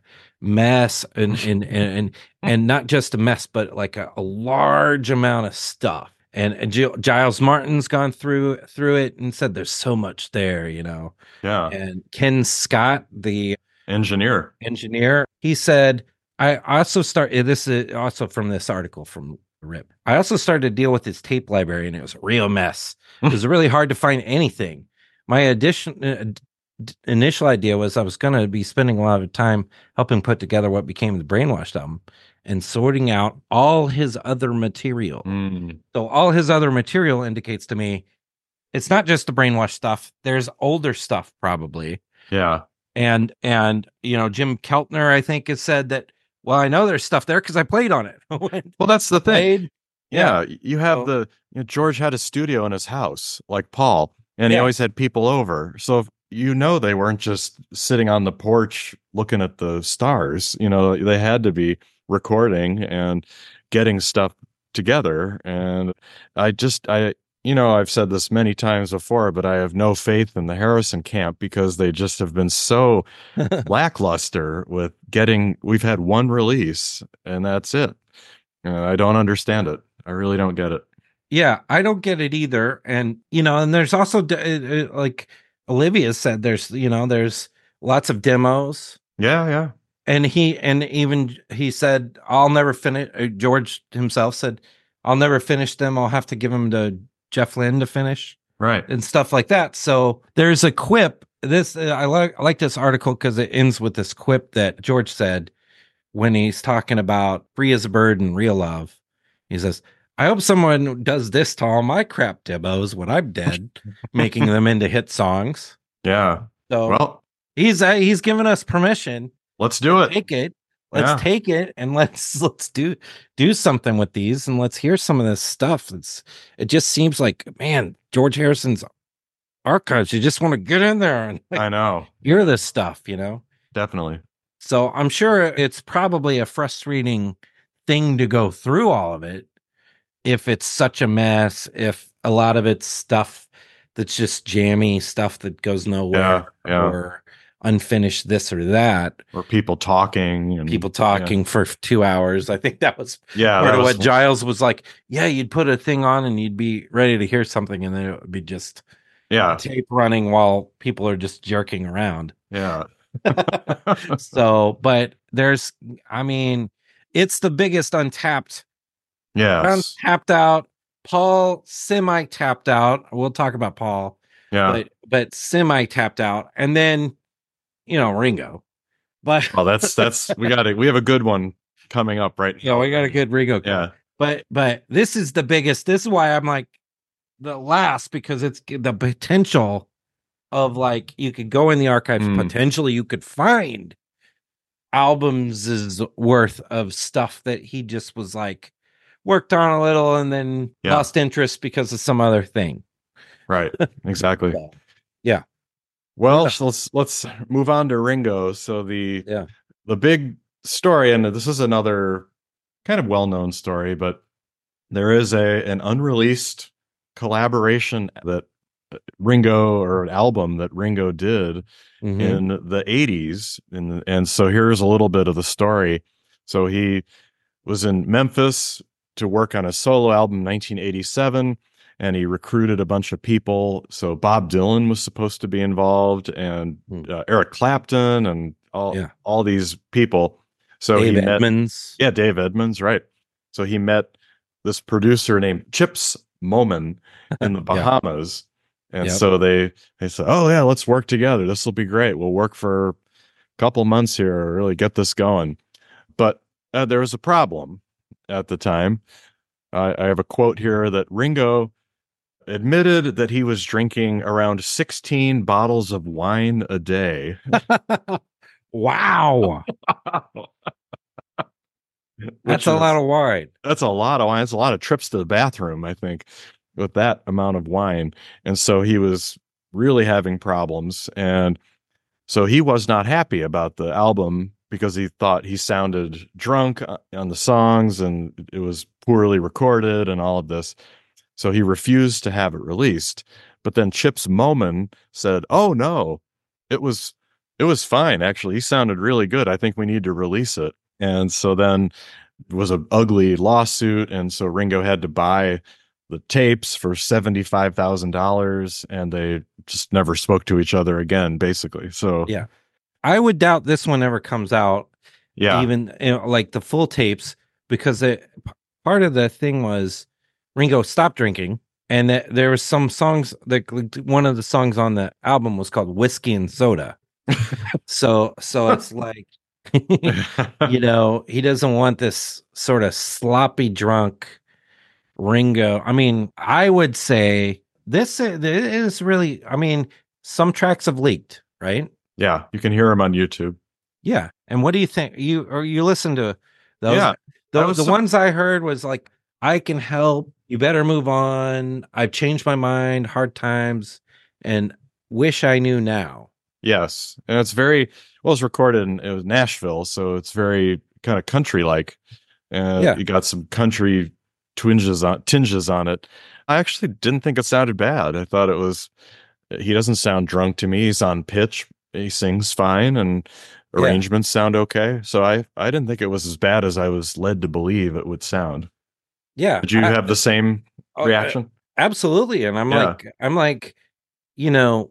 mess, and and and and, and not just a mess, but like a, a large amount of stuff. And, and G- Giles Martin's gone through through it and said there's so much there, you know. Yeah. And Ken Scott, the engineer, engineer, he said, I also started, this is also from this article from Rip. I also started to deal with his tape library, and it was a real mess. It was really hard to find anything. My addition, uh, d- initial idea was I was going to be spending a lot of time helping put together what became the Brainwashed album and sorting out all his other material. Mm. So all his other material indicates to me it's not just the Brainwashed stuff. There's older stuff probably. Yeah. And, and, you know, Jim Keltner, I think, has said that, well, I know there's stuff there because I played on it. Well, that's the thing. Played. Yeah. Yeah. You have So, the, you know, George had a studio in his house, like Paul, and he Yeah. always had people over. So, if, you know, they weren't just sitting on the porch looking at the stars. You know, they had to be recording and getting stuff together. And I just, I, you know, I've said this many times before, but I have no faith in the Harrison camp because they just have been so lackluster with getting, we've had one release and that's it. Uh, I don't understand it. I really don't get it. Yeah, I don't get it either. And, you know, and there's also, uh, like Olivia said, there's, you know, there's lots of demos. Yeah, yeah. And he, and even he said, I'll never finish, uh, George himself said, I'll never finish them. I'll have to give them to Jeff Lynne to finish. Right. And stuff like that. So there's a quip. This, uh, I like, I like this article because it ends with this quip that George said when he's talking about Free as a Bird and Real Love. He says, I hope someone does this to all my crap demos when I'm dead, making them into hit songs. Yeah. So Well, he's uh, he's given us permission. let's do it. Take it. Let's Yeah. take it and let's let's do do something with these, and let's hear some of this stuff. It's it just seems like, man, George Harrison's archives. You just want to get in there and like, I know. hear this stuff, you know. Definitely. So I'm sure it's probably a frustrating thing to go through all of it if it's such a mess, if a lot of it's stuff that's just jammy stuff that goes nowhere, Yeah, yeah. or unfinished this or that, Or people talking and people talking for two hours. I think that was Yeah. part that of was- what Giles was like. Yeah, you'd put a thing on and you'd be ready to hear something, and then it would be just yeah. tape running while people are just jerking around. Yeah. So, but there's, I mean, it's the biggest untapped, Yes. untapped out. Paul semi tapped out. We'll talk about Paul, Yeah. but but semi tapped out, and then you know Ringo. But Well, that's that's we got it. We have a good one coming up right yeah, now. we got a good Ringo. Yeah. But but this is the biggest. This is why I'm like the last, because it's the potential of like you could go in the archives, Mm. potentially you could find albums' worth of stuff that he just was like worked on a little and then Yeah. lost interest because of some other thing. Right. Exactly. So, yeah. Well, Yeah. so let's let's move on to Ringo. So the Yeah. the big story, and this is another kind of well-known story, but there is a an unreleased collaboration that Ringo or an album that Ringo did Mm-hmm. in the eighties. And and so here's a little bit of the story. So he was in Memphis to work on a solo album in nineteen eighty-seven, and he recruited a bunch of people. So Bob Dylan was supposed to be involved, and uh, Eric Clapton, and all Yeah. all these people. So Dave he met, Edmunds. yeah, Dave Edmunds, right. So he met this producer named Chips Moman in the Yeah. Bahamas. And Yep. so they they said, "Oh yeah, let's work together. This will be great. We'll work for a couple months here, really get this going." But uh, there was a problem at the time. Uh, I have a quote here that Ringo admitted that he was drinking around sixteen bottles of wine a day. Wow. That's a is, lot of wine. That's a lot of wine. That's a lot of trips to the bathroom, I think, with that amount of wine. And so he was really having problems. And so he was not happy about the album because he thought he sounded drunk on the songs and it was poorly recorded and all of this. So he refused to have it released. But then Chips Moman said, "Oh no, it was it was fine. Actually, he sounded really good. I think we need to release it." And so then it was an ugly lawsuit, and so Ringo had to buy the tapes for seventy-five thousand dollars, and they just never spoke to each other again, basically. So yeah, I would doubt this one ever comes out. Yeah, even you know, like the full tapes, because it, part of the thing was Ringo stopped drinking, and that there was some songs. Like one of the songs on the album was called "Whiskey and Soda." so, so it's like, you know, he doesn't want this sort of sloppy drunk Ringo. I mean, I would say this is really, I mean, some tracks have leaked, right? Yeah, you can hear him on YouTube. Yeah. And what do you think? You or you listen to those? Yeah, the the so- ones I heard was like, "I Can Help," "You Better Move On," "I've Changed My Mind," "Hard Times," and "Wish I Knew Now." Yes, and it's very well. It's recorded in it was Nashville, so it's very kind of country like. And Yeah. you got some country twinges on tinges on it. I actually didn't think it sounded bad. I thought it was. He doesn't sound drunk to me. He's on pitch. He sings fine, and Yeah. arrangements sound okay. So I I didn't think it was as bad as I was led to believe it would sound. Yeah. Did you I- have the same Oh, reaction? Absolutely. And I'm Yeah. like, I'm like, you know,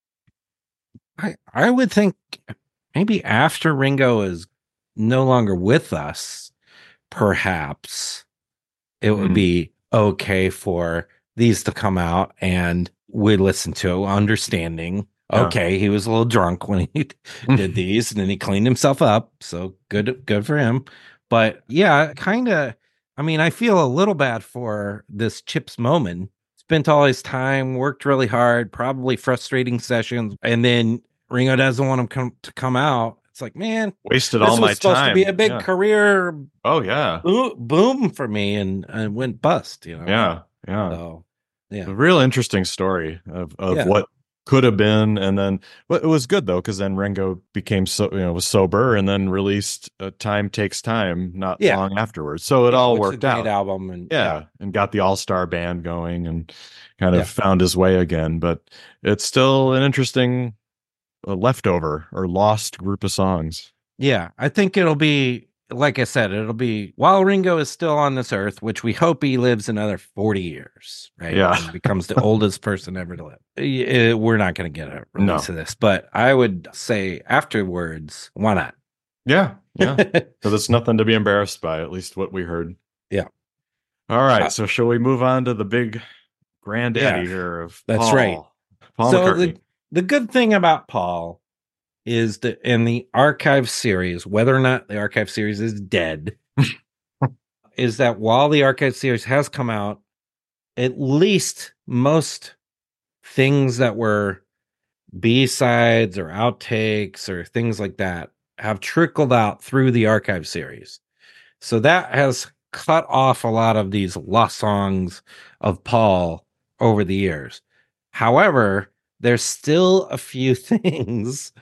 I I would think maybe after Ringo is no longer with us, perhaps it would Hmm. be okay for these to come out and we listen to, understanding. Yeah. Okay, he was a little drunk when he did these, and then he cleaned himself up. So good, good for him. But yeah, kind of. I mean, I feel a little bad for this Chips Moman. Spent all his time, worked really hard, probably frustrating sessions, and then Ringo doesn't want him come, to come out. It's like, man, Wasted this all was my supposed time. to be a big Yeah. career Oh yeah, bo- boom for me, and, and went bust. You know. yeah, yeah. So yeah, A real interesting story of, of Yeah. what could have been, and then well, it was good though because then Ringo became so you know was sober and then released uh, "Time Takes Time" not Yeah. long afterwards. So it Yeah, all which is a worked great out. album, and Yeah, and got the all star band going and kind of Yeah. found his way again. But it's still an interesting uh, leftover or lost group of songs. yeah, I think it'll be, like I said, it'll be while Ringo is still on this earth, which we hope he lives another forty years, right? Yeah. And becomes the oldest person ever to live. Y- eh, We're not going to get a release No. of this, but I would say afterwards, why not? Yeah, yeah. Because it's nothing to be embarrassed by, at least what we heard. Yeah. All right. Uh, so shall we move on to the big granddaddy Yeah, here of that's Paul? right. Paul so McCartney. the the good thing about Paul is that in the archive series, whether or not the archive series is dead, is that while the archive series has come out, at least most things that were B-sides or outtakes or things like that have trickled out through the archive series. So that has cut off a lot of these lost songs of Paul over the years. However, there's still a few things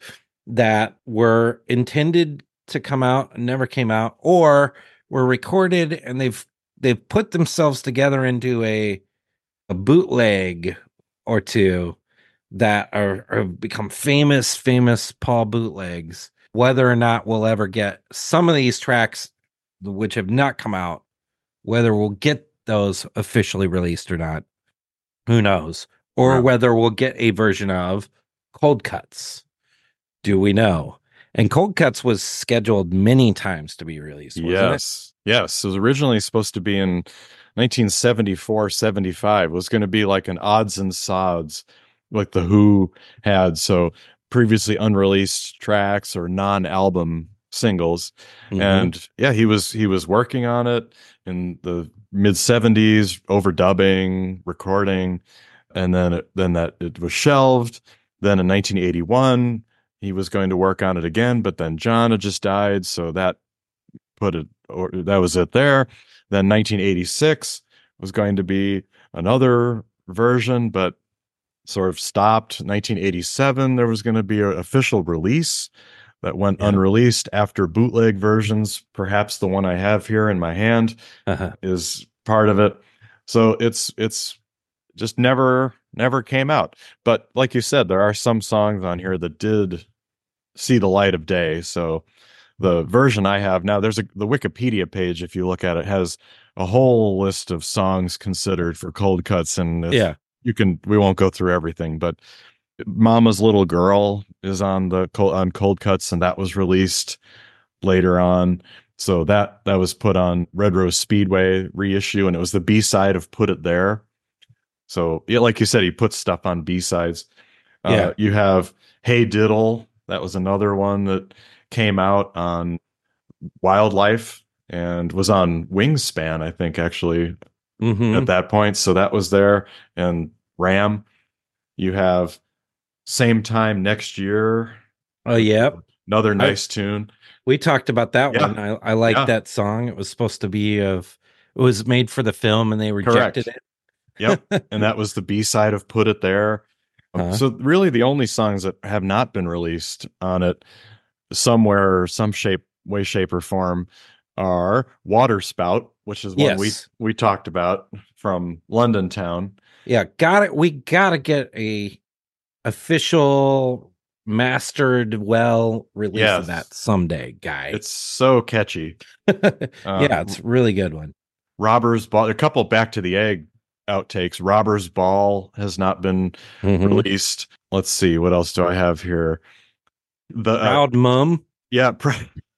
that were intended to come out and never came out, or were recorded and they've they've put themselves together into a a bootleg or two that are, are become famous, famous Paul bootlegs. Whether or not we'll ever get some of these tracks, which have not come out, whether we'll get those officially released or not, who knows? Or Yeah. whether we'll get a version of Cold Cuts. Do we know? And Cold Cuts was scheduled many times to be released, wasn't Yes. Yes. It was originally supposed to be in nineteen seventy-four, seventy-five. It was going to be like an odds and sods, like the Who had. So previously unreleased tracks or non-album singles. it? Mhm. And yeah, he was he was working on it in the mid seventies, overdubbing, recording, and then it, then that it was shelved. Then in nineteen eighty-one, he was going to work on it again, but then John had just died, so that put it or that was it there. Then nineteen eighty-six was going to be another version, but sort of stopped. nineteen eighty-seven, there was going to be an official release that went Yeah. unreleased after bootleg versions. Perhaps the one I have here in my hand Uh-huh. is part of it. So it's it's just never never came out. But like you said, there are some songs on here that did see the light of day. So the version I have now, there's a the Wikipedia page, if you look at it, has a whole list of songs considered for Cold Cuts, and if Yeah. you can, we won't go through everything, but Mama's Little Girl is on the Cold, on Cold Cuts, and that was released later on. So that that was put on Red Rose Speedway reissue, and it was the B side of Put It There. So yeah, like you said, he puts stuff on B sides. Uh, Yeah. you have Hey Diddle. That was another one that came out on Wildlife and was on Wingspan, I think, actually, Mhm. at that point. So that was there. And Ram. You have Same Time Next Year. Oh, yep. Another nice I, tune. We talked about that yeah. one. I, I liked yeah. that song. It was supposed to be of, it was made for the film and they rejected Correct. it. Yep. And that was the B side of Put It There. Huh? So really the only songs that have not been released on it somewhere, some shape, way, shape, or form are Water Spout, which is one Yes. we we talked about from London Town. Yeah, got it. We got to get a official mastered well release Yes. of that someday, guy. It's so catchy. yeah, Um, it's a really good one. Robber's Ball, a couple Back to the Egg outtakes. Robber's Ball has not been Mhm. released. Let's see, what else do I have here? The uh, Proud Mum. yeah, pr-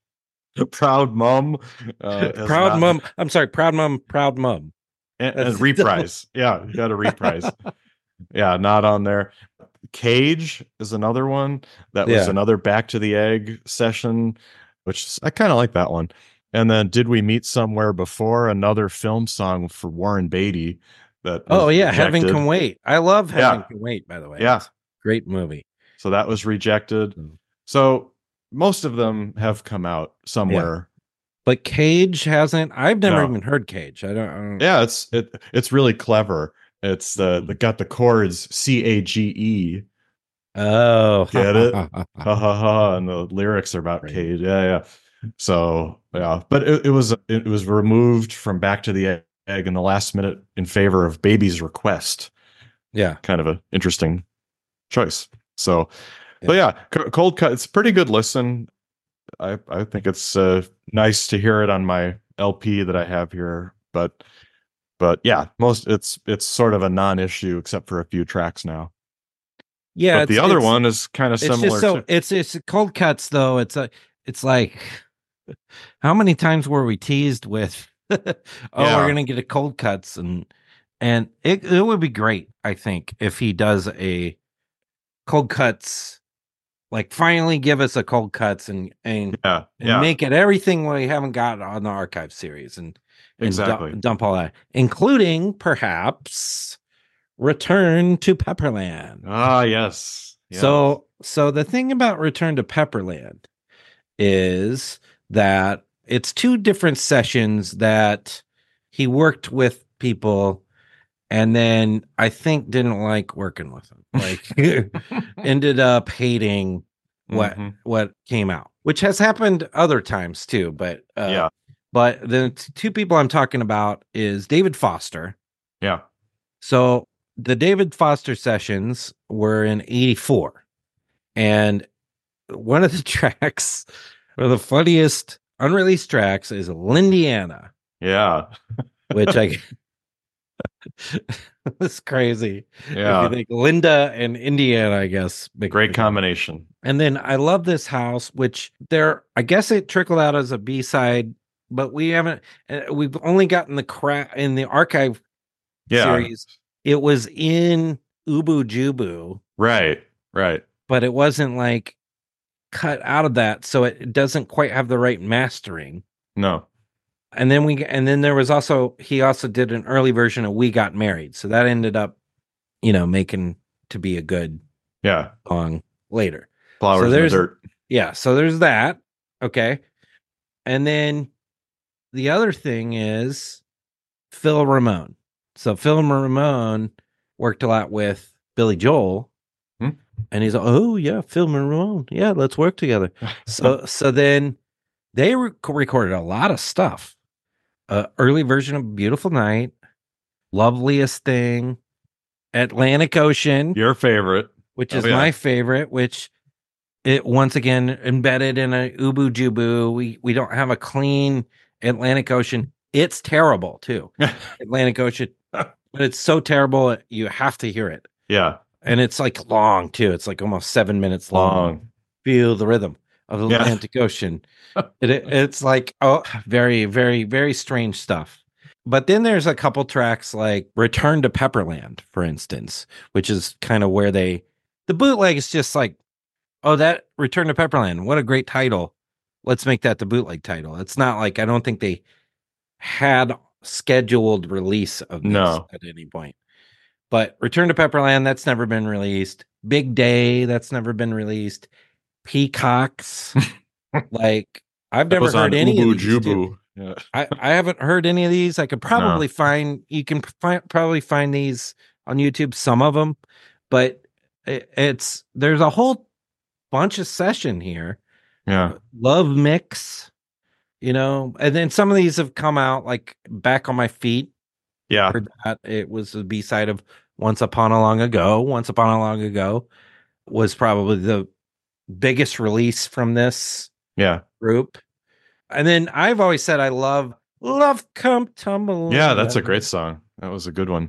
Proud Mum. Uh, has Proud not- Mum. I'm sorry, Proud Mum, Proud Mum. and, That's and reprise. Yeah, you got a reprise. Yeah, not on there. Cage is another one that was Yeah. another Back to the Egg session, which is- I kind of like that one. And then Did We Meet Somewhere Before, another film song for Warren Beatty. That Oh was yeah, Heaven rejected. Can Wait. I love Yeah. Heaven Can Wait, by the way. Yeah. It's a great movie. So that was rejected. So most of them have come out somewhere. But Cage hasn't. I've never No. even heard Cage. I don't, I don't Yeah, it's it it's really clever. It's the, the got the chords C A G E. Oh, Get it? Ha ha ha! And the lyrics are about Right. Cage. Yeah, yeah. So yeah, but it, it was it was removed from Back to the Egg in the last minute in favor of Baby's Request. Yeah. Kind of an interesting choice. So, yeah. But yeah, C- Cold Cut. It's a pretty good listen. I I think it's uh, nice to hear it on my L P that I have here. But but yeah, most it's it's sort of a non-issue except for a few tracks now. Yeah. But the it's- other it's- one is kind of It's similar. just so to, it's it's Cold Cuts though. It's a it's like how many times were we teased with oh Yeah. we're gonna get a Cold Cuts and and it it would be great I think if he does a Cold Cuts like finally give us a Cold Cuts and and, yeah, and yeah, make it everything we haven't got on the archive series and, and exactly. dump, dump all that including perhaps Return to Pepperland. Ah, yes. yes. So, so the thing about Return to Pepperland is that it's two different sessions that he worked with people and then I think didn't like working with him. Like ended up hating what Mm-hmm. what came out, which has happened other times too. But uh, Yeah. but the t- two people I'm talking about is David Foster. Yeah. So the David Foster sessions were in eighty-four, and one of the tracks, one of the funniest unreleased tracks, is Lindiana, Yeah. which I it's crazy. If you Yeah. think Linda and Indiana, I guess. make- Great combination. And then I love this house, which there, I guess it trickled out as a B side, but we haven't. uh, We've only gotten the crap in the archive Yeah. series. It was in Ubu Jubu, Right. Right. but it wasn't like cut out of that, so it doesn't quite have the right mastering. No. And then we, and then there was also he also did an early version of We Got Married, so that ended up, you know, making to be a good Yeah. song later. Flowers So in the there's- dirt. Yeah, so there's that. Okay. And then the other thing is Phil Ramone. So Phil Ramone worked a lot with Billy Joel. Hmm. And he's like, oh yeah, Phil Ramone. Yeah, let's work together. So so then they re- recorded a lot of stuff. Uh, early version of Beautiful Night, Loveliest Thing, Atlantic Ocean, Your favorite. which Oh, is yeah. my favorite, which it once again embedded in a Ubu Jubu. We we don't have a clean Atlantic Ocean. It's terrible too. Atlantic Ocean. But it's so terrible you have to hear it. Yeah. And it's like long too. It's like almost seven minutes long. Long. Feel the rhythm of the Yeah. Atlantic Ocean. It, it- it's like, oh, very, very, very strange stuff. But then there's a couple tracks like Return to Pepperland, for instance, which is kind of where they, the bootleg is just like, oh, that Return to Pepperland, what a great title. Let's make that the bootleg title. It's not like, I don't think they had scheduled release of this No. at any point. But Return to Pepperland, that's never been released. Big Day, that's never been released. Peacocks, like I've That never was on heard any Ubu of these. too. Jubu. Yeah. I, I haven't heard any of these. I could probably find you can fi- probably find these on YouTube, some of them, but it, it's there's a whole bunch of session here. Yeah. Love Mix, you know, and then some of these have come out like Back on My Feet. Yeah. Heard that. It was the B side of Once Upon a Long Ago. Once Upon a Long Ago was probably the biggest release from this Yeah. group. And then I've always said I love Love Come Tumble. Yeah. That's a great song. That was a good one.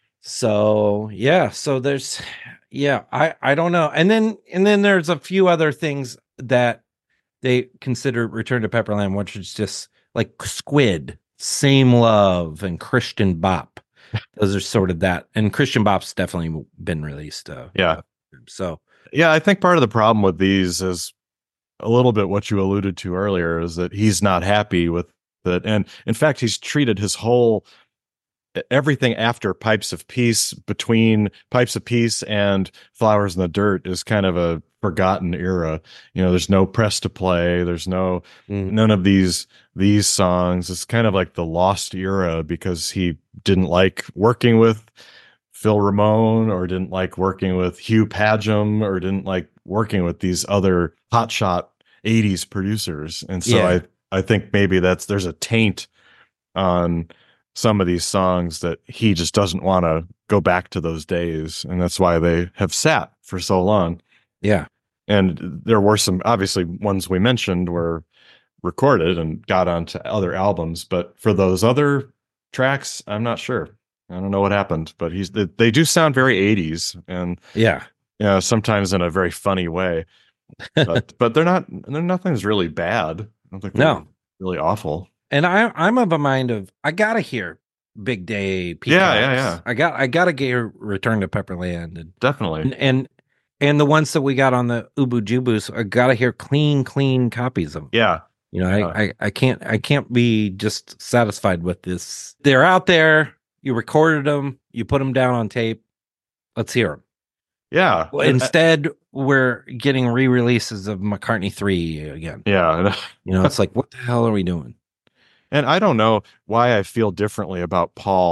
So yeah, so there's yeah, I I don't know. And then and then there's a few other things that they consider Return to Pepperland, which is just like Squid, Same Love, and Christian Bop. Those are sort of that. And Christian Bop's definitely been released. Uh, Yeah. So Yeah. I think part of the problem with these is a little bit what you alluded to earlier is that he's not happy with it. And in fact, he's treated his whole everything after Pipes of Peace, between Pipes of Peace and Flowers in the Dirt, is kind of a forgotten era. You know, there's no press to play. There's no mm, none of these these songs. It's kind of like the lost era because he didn't like working with Phil Ramone or didn't like working with Hugh Padgham or didn't like working with these other hotshot eighties producers. And so Yeah. I I think maybe that's there's a taint on some of these songs that he just doesn't want to go back to those days, and that's why they have sat for so long. yeah. And there were some obviously ones we mentioned were recorded and got onto other albums, but for those other tracks, I'm not sure. I don't know what happened, but he's they, they do sound very eighties, and Yeah. you know, sometimes in a very funny way. But but they're not. They're nothing's really bad. I don't think they're No. really awful. And I I'm of a mind of I gotta hear Big Day Peacocks. Yeah, yeah, yeah. I got I gotta get Return to Pepperland and Definitely. and and, and the ones that we got on the Ubu Jubus, I gotta hear clean, clean copies of them. Yeah. You know, Yeah. I, I I can't I can't be just satisfied with this. They're out there. You recorded them. You put them down on tape. Let's hear them. Yeah. Well, And- instead, we're getting re-releases of McCartney three again. yeah. You know, it's like, what the hell are we doing? And I don't know why I feel differently about Paul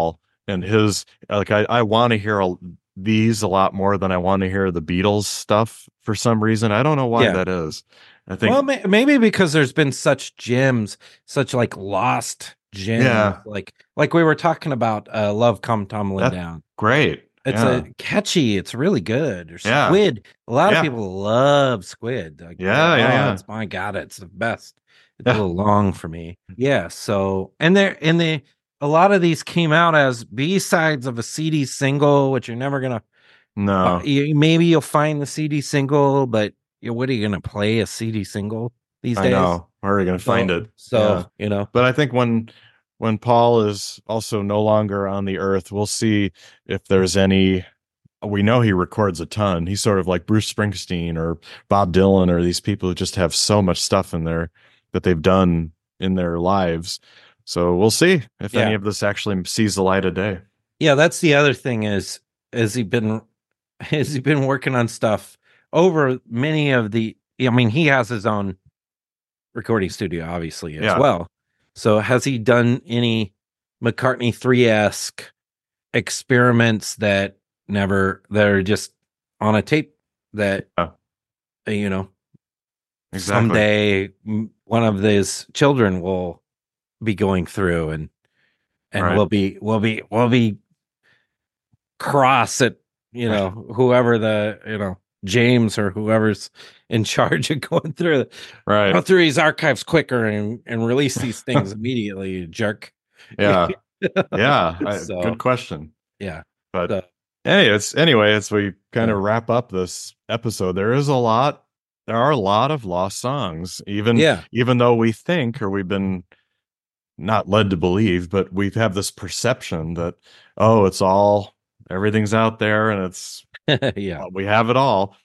and his like I I want to hear a, these a lot more than I want to hear the Beatles stuff for some reason. I don't know why Yeah. that is. I Well, think may- maybe because there's been such gems, such like lost gems, yeah, like like we were talking about uh Love Come Tumbling that's Down. great. It's a Yeah. catchy, it's really good. Or Yeah. Squid. A lot of Yeah. people love Squid. Like they're, Yeah, yeah, oh, yeah. it's my God, it's the best. It's a Yeah. little long for me. Yeah. So and there and they a lot of these came out as B sides of a C D single, which you're never gonna uh, No, you, maybe you'll find the C D single, but you know, what are you gonna play a C D single these I days? know. Where are we gonna find So it? Yeah. so you know, But I think when when Paul is also no longer on the earth, we'll see if there's any. We know he records a ton. He's sort of like Bruce Springsteen or Bob Dylan or these people who just have so much stuff in there that they've done in their lives. So we'll see if any yeah. of this actually sees the light of day. Yeah, that's the other thing is has he been has he been working on stuff over many of the I mean, he has his own recording studio obviously as Yeah. well. So has he done any McCartney three-esque experiments that never that are just on a tape that Yeah, uh, you know, exactly. someday m- one of his children will be going through and and Right. we'll be we'll be we'll be cross at you know whoever the you know James or whoever's in charge of going through Right. go through these archives quicker and and release these things immediately, you jerk. Yeah. Yeah. I, So good question. yeah, But so, hey, it's anyway, as we kind yeah, of wrap up this episode, there is a lot, there are a lot of lost songs, even yeah, even though we think or we've been not led to believe, but we have this perception that, oh, it's all everything's out there and it's yeah, we have it all.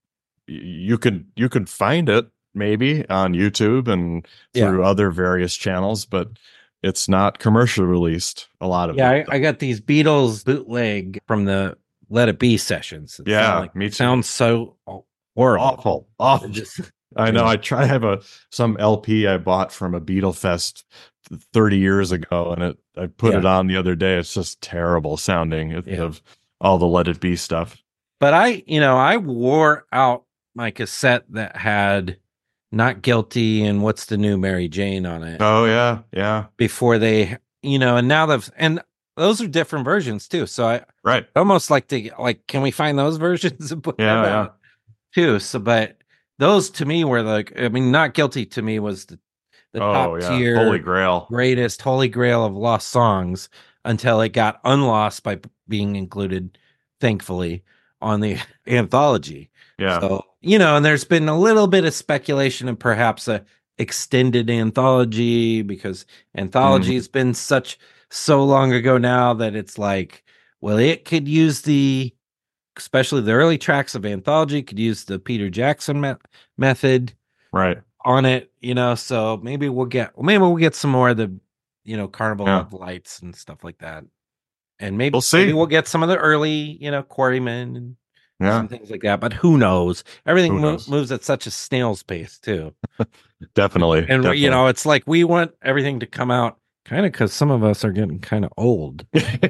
Y- You could you could find it maybe on YouTube and yeah, through other various channels, but it's not commercially released, a lot of yeah. it. I, I got these Beatles bootleg from the Let It Be sessions. It sound Yeah, like me too. sounds so horrible. Awful. It Awful. just I you know. know, I try. I have a some L P I bought from a Beatle Fest thirty years ago, and it I put yeah, it on the other day. It's just terrible sounding of, yeah. of all the Let It Be stuff. But I, you know, I wore out my cassette that had Not Guilty and What's the New Mary Jane on it Oh yeah, yeah, before they, you know, and now they've, and those are different versions too. So I right. almost like to, like, can we find those versions and put them Yeah, yeah. out too? So, but those to me were like, I mean, Not Guilty to me was the, the Oh top yeah. Holy tier, Grail. greatest holy grail of lost songs until it got unlost by being included, thankfully, on the anthology. Yeah. So, you know, and there's been a little bit of speculation and perhaps a extended anthology because anthology Mhm. has been such so long ago now that it's like, well, it could use the especially the early tracks of anthology could use the Peter Jackson me- method Right. on it, you know. So maybe we'll get maybe we'll get some more of the, you know, Carnival Yeah. of Lights and stuff like that, and maybe We'll maybe see. we'll get some of the early, you know, Quarrymen and Yeah. some things like that. But who knows? Everything Who mo- knows? moves at such a snail's pace too, Definitely. and you Definitely. know, it's like we want everything to come out kind of because some of us are getting kind of old.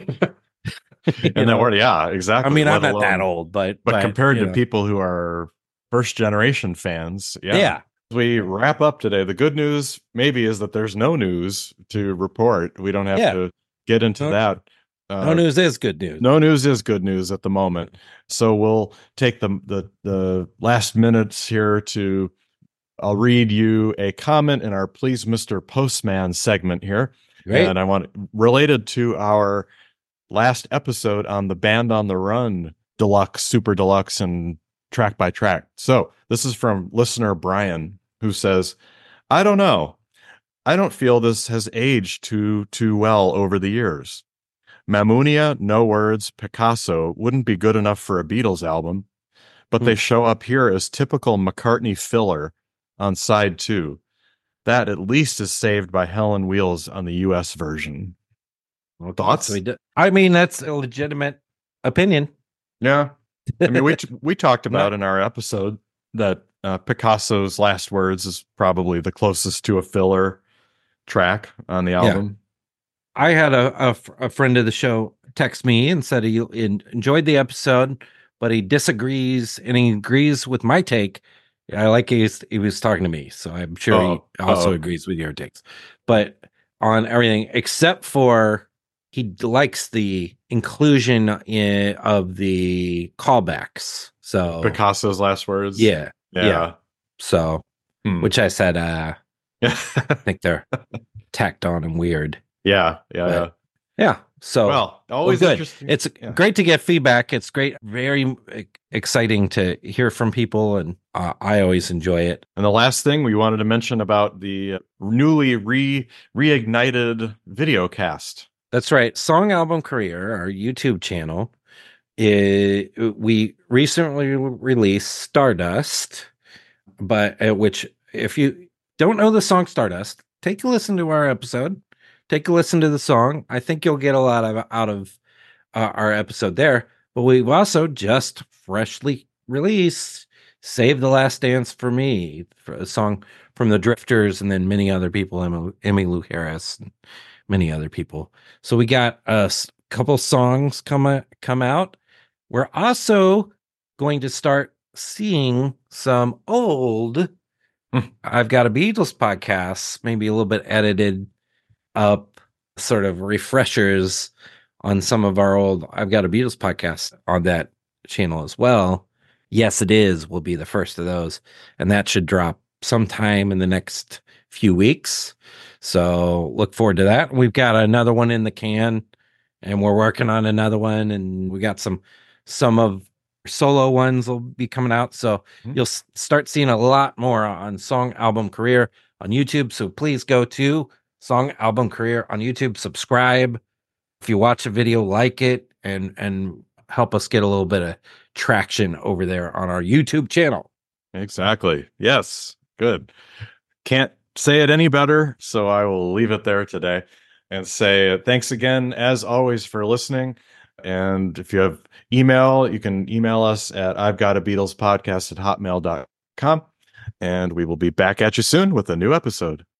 You And that know, word, yeah, I exactly. mean, I'm Let not that alone, old, but but but compared you to know, people who are first generation fans, yeah. yeah, As we wrap up today, the good news maybe is that there's no news to report. We don't have yeah. to get into No, that. no Uh, news is good news. no news is good news at the moment. So we'll take the the the last minutes here to I'll read you a comment in our Please Mister Postman segment here. Great. And I want related to our last episode on the Band on the Run deluxe, super deluxe, and track by track. So this is from listener Brian, who says, I don't know. I don't feel this has aged too too well over the years. Mamunia, No Words, Picasso wouldn't be good enough for a Beatles album, but Hmm. they show up here as typical McCartney filler on side two. That at least is saved by Hell on Wheels on the U S version. Okay, Thoughts? so he did. I mean, that's a legitimate opinion. Yeah. I mean, we we talked about Not, in our episode that uh, Picasso's Last Words is probably the closest to a filler track on the yeah. album. I had a, a f- a friend of the show, texted me and said he en- enjoyed the episode, but he disagrees and he agrees with my take. I like he's, he was talking to me, so I'm sure he Oh, also oh, agrees with your takes. But on everything except for he likes the inclusion in, of the callbacks. So Picasso's last words. yeah, yeah. Yeah. So, Hmm. which I said, uh, Yeah. I think they're tacked on and weird. Yeah. Yeah. But, yeah. yeah. So, Well, always well, good. interesting. It's Yeah. great to get feedback. It's great, very exciting to hear from people, and uh, I always enjoy it. And the last thing we wanted to mention about the newly re reignited video cast. That's right. Song Album Career, our YouTube channel, it, we recently released Stardust, but uh, which if you don't know the song Stardust, take a listen to our episode. Take a listen to the song. I think you'll get a lot of, out of uh, our episode there. But we've also just freshly released Save the Last Dance for Me, for a song from the Drifters and then many other people, Emmylou Harris and many other people. So we got a couple songs come, come out. We're also going to start seeing some old I've Got a Beatles podcasts, maybe a little bit edited up, sort of refreshers on some of our old I've Got a Beatles podcasts on that channel as well. Yes, It Is will be the first of those, and that should drop sometime in the next few weeks. So look forward to that. We've got another one in the can, and we're working on another one, and we got some some of solo ones will be coming out. So mm-hmm. you'll s- start seeing a lot more on Song Album Career on YouTube. So please go to Song Album Career on YouTube, subscribe. If you watch a video, like it, and and help us get a little bit of traction over there on our YouTube channel. Exactly. Yes. Good. Can't say it any better, so I will leave it there today and say thanks again, as always, for listening. And if you have email, you can email us at I've Got a Beatles podcast at hotmail dot com. And we will be back at you soon with a new episode.